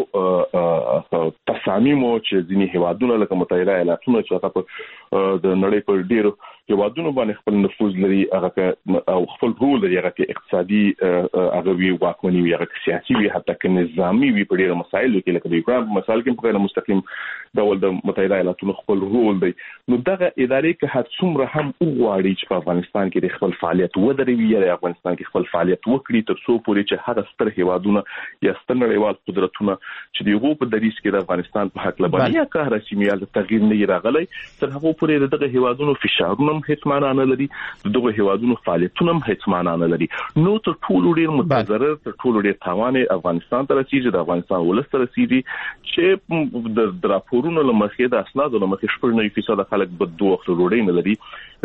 تصامیمو چې ځینې هیوادونه لکه متحده ایالاتونو چې هغه په د نړۍ په ډیرو هیوادونو باندې خپل نفوذ لري، هغه او خپل رول لري، هغه کې اقتصادي هغه وی واکمني وي، هغه سیاسي وي، حتی که نظامی وي په ډیرو مسایلو کې لکه د یوکران په مسایل کې په غیر مستقیم ډول د متحده ایالاتونو خپل رول دی. نو دغه ادارې که هر څومره هم وغواړي چې په افغانستان کې د خپل فعالیت ودروي یا افغانستان کې خپل فعالیت وکړي تر څو پورې چې هغه ستر هیوادونه یا ستر نړیوال قدرتونه چې د یو په دریس کې د افغانستان په حق لبنیا که رسمیت تغییر نه راغلی تر هغه پورې دغه هیوادونو فشارونه هیڅ معنا نه لري، دغه هیوادونو فعالیتونه هیڅ معنا نه لري. نو تر ټولو ډیر متضرر تر ټولو ډیر تاوان افغانستان ته رسیږي، د افغانستان ولس ته رسیږي چې د راپورونو لمخې د اسنادو لمخې شپږ نه فیصد خلک په دوه وخت ډوډۍ نه لري،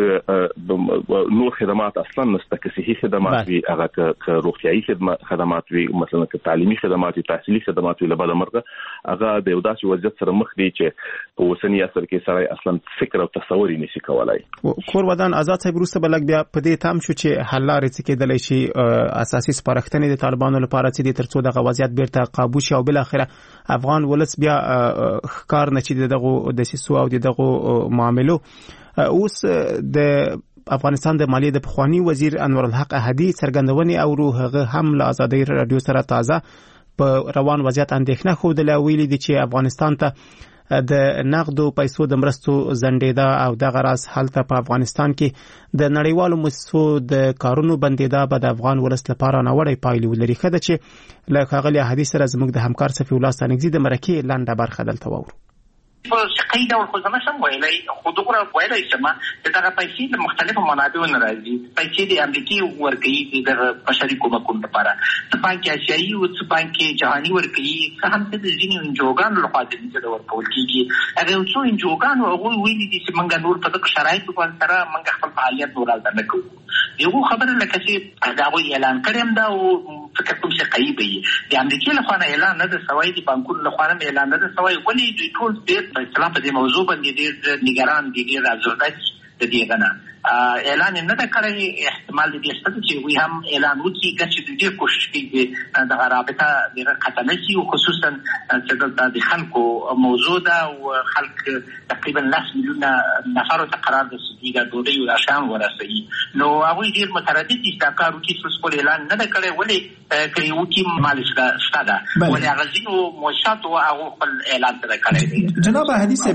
نور خدمات اصلا نشته، که صحي خدمات وي، هغه که روغتيایي خدمات وي، مثلا که تعلیمي خدمات وي، تحصیلي خدمات وي، لبل مرغه هغه د یو داسې وضعیت سره مخ دي چې په اوسنی عصر کې سره اصلا فکر او تصور یې نشي کولای. کور ودان آزاد صاحب وروسته بلګ بیا په دې تام شو چې حل لارې څه کېدلی شي، اساسي سپارښتنې د طالبانو لپاره چې د ترڅو دغه وضعیت بیرته قابو شي او بل اخره افغان ولس بیا ښکار نه چې دغه د سیسو او دغه معاملو. اوس د افغانستان د مالیې د پخوانی وزیر انور الحق احدی څرګندونې او هغه هم له آزادۍ رادیو سره تازه په روان وضعیت اندېښنه خوده ویلي دي چې افغانستان ته د نقدو پیسو د مرستو زندیدا او د غراس حالت په افغانستان کې د نړیوالو مؤسسو د کارونو بندیدا به د افغان ولس لپاره ناوړی پایلې ولري. خدای چې له ښاغلي احدی سره زموږ د همکار صفي الله ستانکزي د مرکې لاندې برخه دلته وورو. په شقي ډول خو زما سم ویلای خو دغه ویلای چې ما دغه پیسې د مختلفو منابعو نه راځي، پیسې د امریکای ورکړي د بشري کومکونو لپاره، څه بانک آسیایي او څه بانک جهاني ورکړي، څه هم د ځینې انجوګانو لخوا د دې ورکول کیږي. هغه څو انجوګانو هغه ویلي دي چې موږ نور په دغه شرایطو باندې سره موږ خپل فعالیت نور نه کوو. یو خبره لکه چې دا وی اعلان کړم دا او فکر کوم چې قایب وي د امریکا له خوا اعلان نه د سوي د بانکونو له خوا اعلان نه د سوي ولې دوی ټول ډېر په اصطلاح په دې موضوع باندې ډېر نگران دي ډېر ازرګج د دې غنا اعلان نه دا کړی احتمال دي چې وي هم اعلان وکړي چې دوی کوشش کوي د رابطه د قطنه شي او خصوصا چې د خلکو موضوع ده او خلک تقریبا لاس میلیون نفر ته قرار د سیګا دوی او اشام ورسي نو هغه ډیر متردد دي چې کارو کې څه سپور اعلان نه کړی ولې کړیو کې مالش شته ولې هغه ځینو موشات او هغه خپل اعلان نه کړی جناب حدیث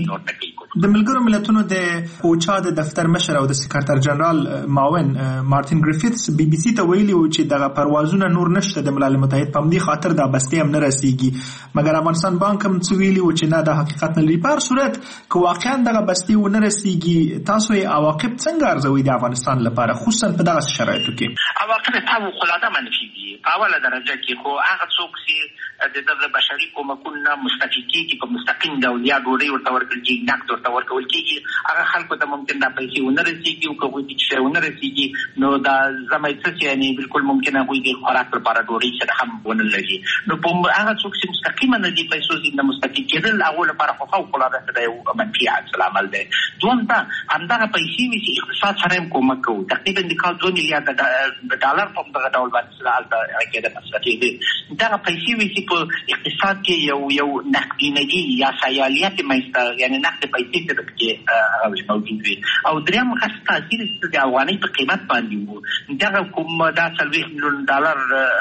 د ملګرو ملتونو د اوچا د دفتر مشر او د سکرټر جنرال معاون مارټین ګریفیث بي بي سي ته ویلي و چې دغه پروازونه نور نشته د ملل متحد په همدې خاطر دا بستې هم نه رسیږي مګر افغانستان بانک هم څه ویلي و چې نه د حقیقت نه لري په صورت که واقعا دغه بستې و نه رسیږي تاسو یې عواقب څنګه ارزوي د افغانستان لپاره خصوصا په دغه شرایطو کې عواقب په خلاده منفي دي په اوله درجه کې خو هغه څوک چې د بشري کومکونو مستفید کیږي په مستقیم ډول یا ډوډۍ ورته ورکړل کیږي نقد ورته ورکول کیږي هغه خلکو ته ممکن دا پیسې ونه رسیږي او کوم چې ونه رسیږي نو دا زمایت څه یعنی بالکل ممکنه وي د خوراک لپاره ډوډۍ چې هم ونه لګي نو په هغه څوک چې مستقیما نه دي پیسو زینه مستفید کېدل هغه لپاره خو فوق العاده د یو منفي عمل دی دوم دا همدغه پیسې چې اقتصاد سره کومک کوي تقریبا د کال دوه میلیارډ ډالر په دغه ډول باندې سره کېده مصرفي دي دا پیسې چې په اقتصاد کې یو یو نقدینګي یا سیالیت مېسته یعنی نقد پیسې څه کې موجود وي او دریم خاص تاثیر د افغاني په قیمت باندې وو دا کوم دا څلوېښت میلیون ډالر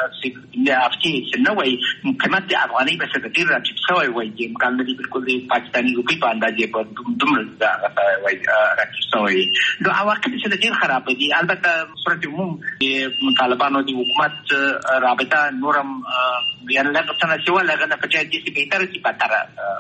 چې افتی چې نو وي قیمت د افغاني په څیر ډیر راټیټ شوی وي چې امکان لري بالکل د پاکستاني روپی په اندازې په دومره وي راټیټ شوی نو عواقب چې ډیر خراب دي البته صورت عموم طالبانو د حکومت رابطه نورم بیان لږ څه نه شو لږ نه پچای دي چې بهتر شي پاتره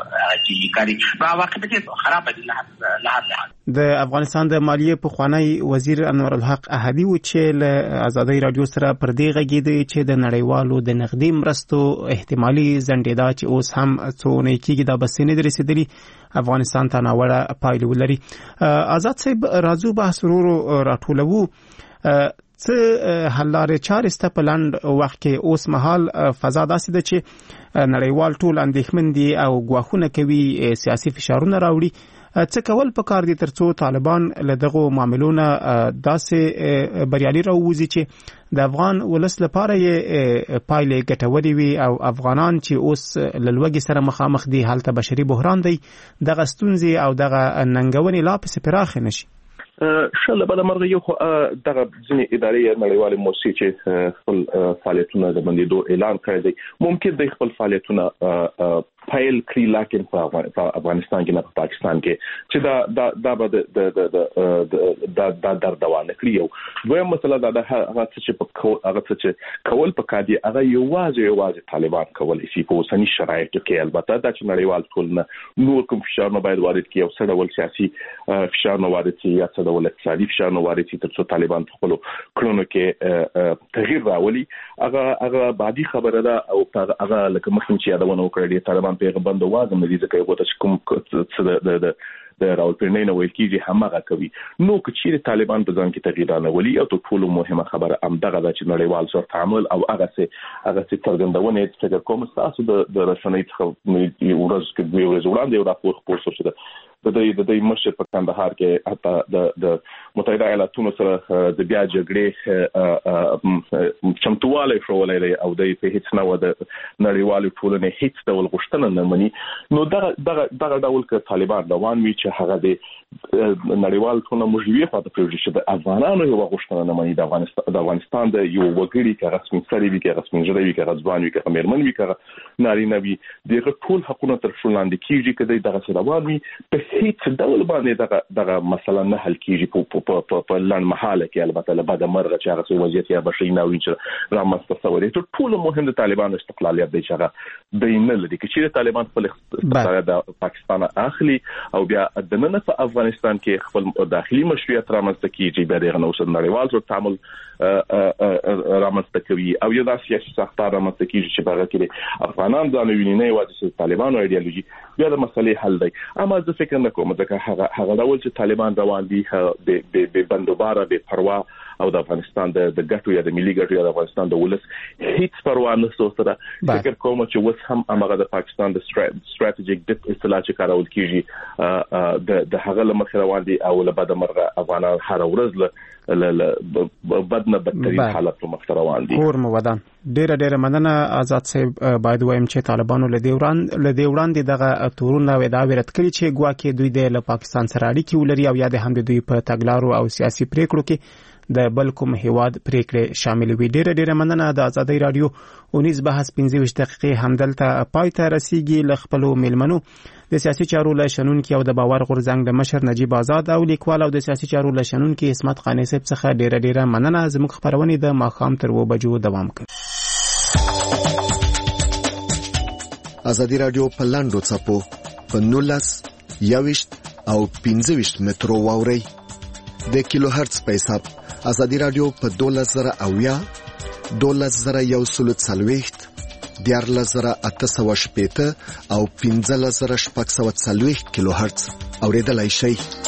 چې کاری نو عواقب چې خراب دي له د افغانستان د مالیې په خوانی وزیر انور الحق احدی و چې له آزادۍ رادیو سره پر دې غږیدي چې د نړیوالو د نقدي مرستو احتمالي زندیدا چې اوس هم څونه کېږي د بسنې رسیدلی افغانستان ته ناوړه پایلې ولري آزاد صاحب راځو بحث ورو راټولو څه حل لارې چارې سته په لاند وخت کې اوس مهال فضا داسې ده چې نړیوال ټول اندېښمن دي او ګواښونه کوي سیاسي فشارونه راوړي څه کول پکار دي ترڅو طالبان له دغه معاملونو داسې بریالي راووزي چې د افغان ولس لپاره یې پایلې ګټورې وي او افغانان چې اوس له لوږې سره مخامخ دي هلته بشري بحران دی دغه ستونزې او دغه ننګونې لا پسې پراخې نشي شل بل مرغه یو دغه ځینې ادارې نړیوال موسسې چې خپل فعالیتونه د بندیدو اعلان کړی دی ممکن د خپل فعالیتونه فایل کړی لکه په افغانستان کې نه په پاکستان کې چې دا دا دا د د د د دردوانه کړی یو دویم مسله دا د هغه چې په هغه چې کول په کادي هغه یوازې یوازې طالبان کول شي په اوسنی شرایطو کې البته دا چې نړیوال ټول نه نور کوم فشار نه باید وارد کړي او څه ډول سیاسي فشار نه وارد کړي یا څه ډول اقتصادي فشار نه وارد کړي ترڅو طالبان په خپل کړنو کې تغییر راولي هغه هغه بعدي خبره ده او هغه لکه مخکې چې یادونه وکړه طالبان په غبند وازم دي ځکه یو څه کوم څه د د راولپرنې نو ویل کېږي همغه کوي نو که چیرې طالبان په ځان کې تغییرونه ولي او ټول مهمه خبره هم دغه د نړیوال سره تعامل او هغه څه هغه څه څرګندونه چې کوم تاسو د رسنۍ څخه یو ورځ کې دوه ورځې وړاندې یو راپور خپور شو د د د د مشر په کندهار کې حتی د د متحده ایالاتونو سره د بیا جګړې چمتواله شوولای او د هیڅ نه و د نړیوال ټولنې هیڅ ډول غوښتنه نه مني نو دغه دغه دغه ډول ک طالبان روان وي چې هغه د نړیوال ټولنه مجبوری خاطر پروژې چې د افغانانو یو غوښتنه نه مني د افغانستان د افغانستان د یو وګړي کې رسمي سړي وي کې رسمي ژوند وي کې غزبان وي کې مېرمن وي کې نارینه وي دغه ټول حقوقونه تر شولاندې کیږي کدی دغه سلوان وي په هیڅ ډول باندې دغه دغه مسله نه حل کیږي په په په لن محاله کې البته له بعد مرغه چې هغه وضعیت یا بشري ناوین چې را مستوي ته ټول مهم د طالبان استقلالیت دی چې هغه دینه لري چې طالبان خپل استقلال د پاکستان اخلي او بیا د نن په افغانستان کې خپل داخلي مشروعیت را مستوي چې بیا دغه نو سره نړیوال سره تعامل را مستوي کوي او یو داسې سیاسي ساختار را مستوي چې هغه کې افغانان ځان ویني نه واځي طالبانو ایډیالوژي بیا د مسلې حل دی اما زه فکر نه کوم ځکه هغه هغه ډول چې طالبان روان دي به به بندوباره به پروا او د افغانستان د ګټو یا د ملي ګټو یا د افغانستان د ولس هیڅ پروا نه سوسره فکر کوم چې وس هم هغه د پاکستان د ستراتیژیک ډیپ اصطلاح چې کارول کیږي د د هغه لمخ روان دي او له بعد مرغه افغانان هر ورځ له بدنه بدترین حالت په مخ روان دي. کور مو ودان ډیره ډیره مننه آزاد صاحب. باید وایم چې طالبانو له دیوران له دیوران دغه تورونه ودا ورت کړی چې ګواکې دوی د پاکستان سره اړیکې ولري او یا د هم دوی په تګلارو او سیاسي پریکړو کې د بل کوم هیواد پریکړې شامل وي. ډیره ډیره مننه. د آزادۍ رادیو اونیز بحث پنځه ویشت دقیقې همدلته پای ته رسیږي. له خپلو میلمنو د سیاسي چارو له شنونکي او د باور غورځنګ د مشر نجیب آزاد او لیکوال او د سیاسي چارو له شنونکي عصمت قانی صاحب څخه ډیره ډیره مننه. زموږ خبرونه د ماښام تر و بجو دوام کوي. آزادۍ رادیو په لاندو څپو په نولس یوشت او پنځه ویشت مترو واوري د کیلو هرتز په حساب. آزادۍ رادیو په دولس زره اویا دولس زره یو سل څلوېښت دیارلس زره اته سوه شپېته او پنځلس زره شپږ سوه څلوېښت کیلو هرتز اوریدلای شئ.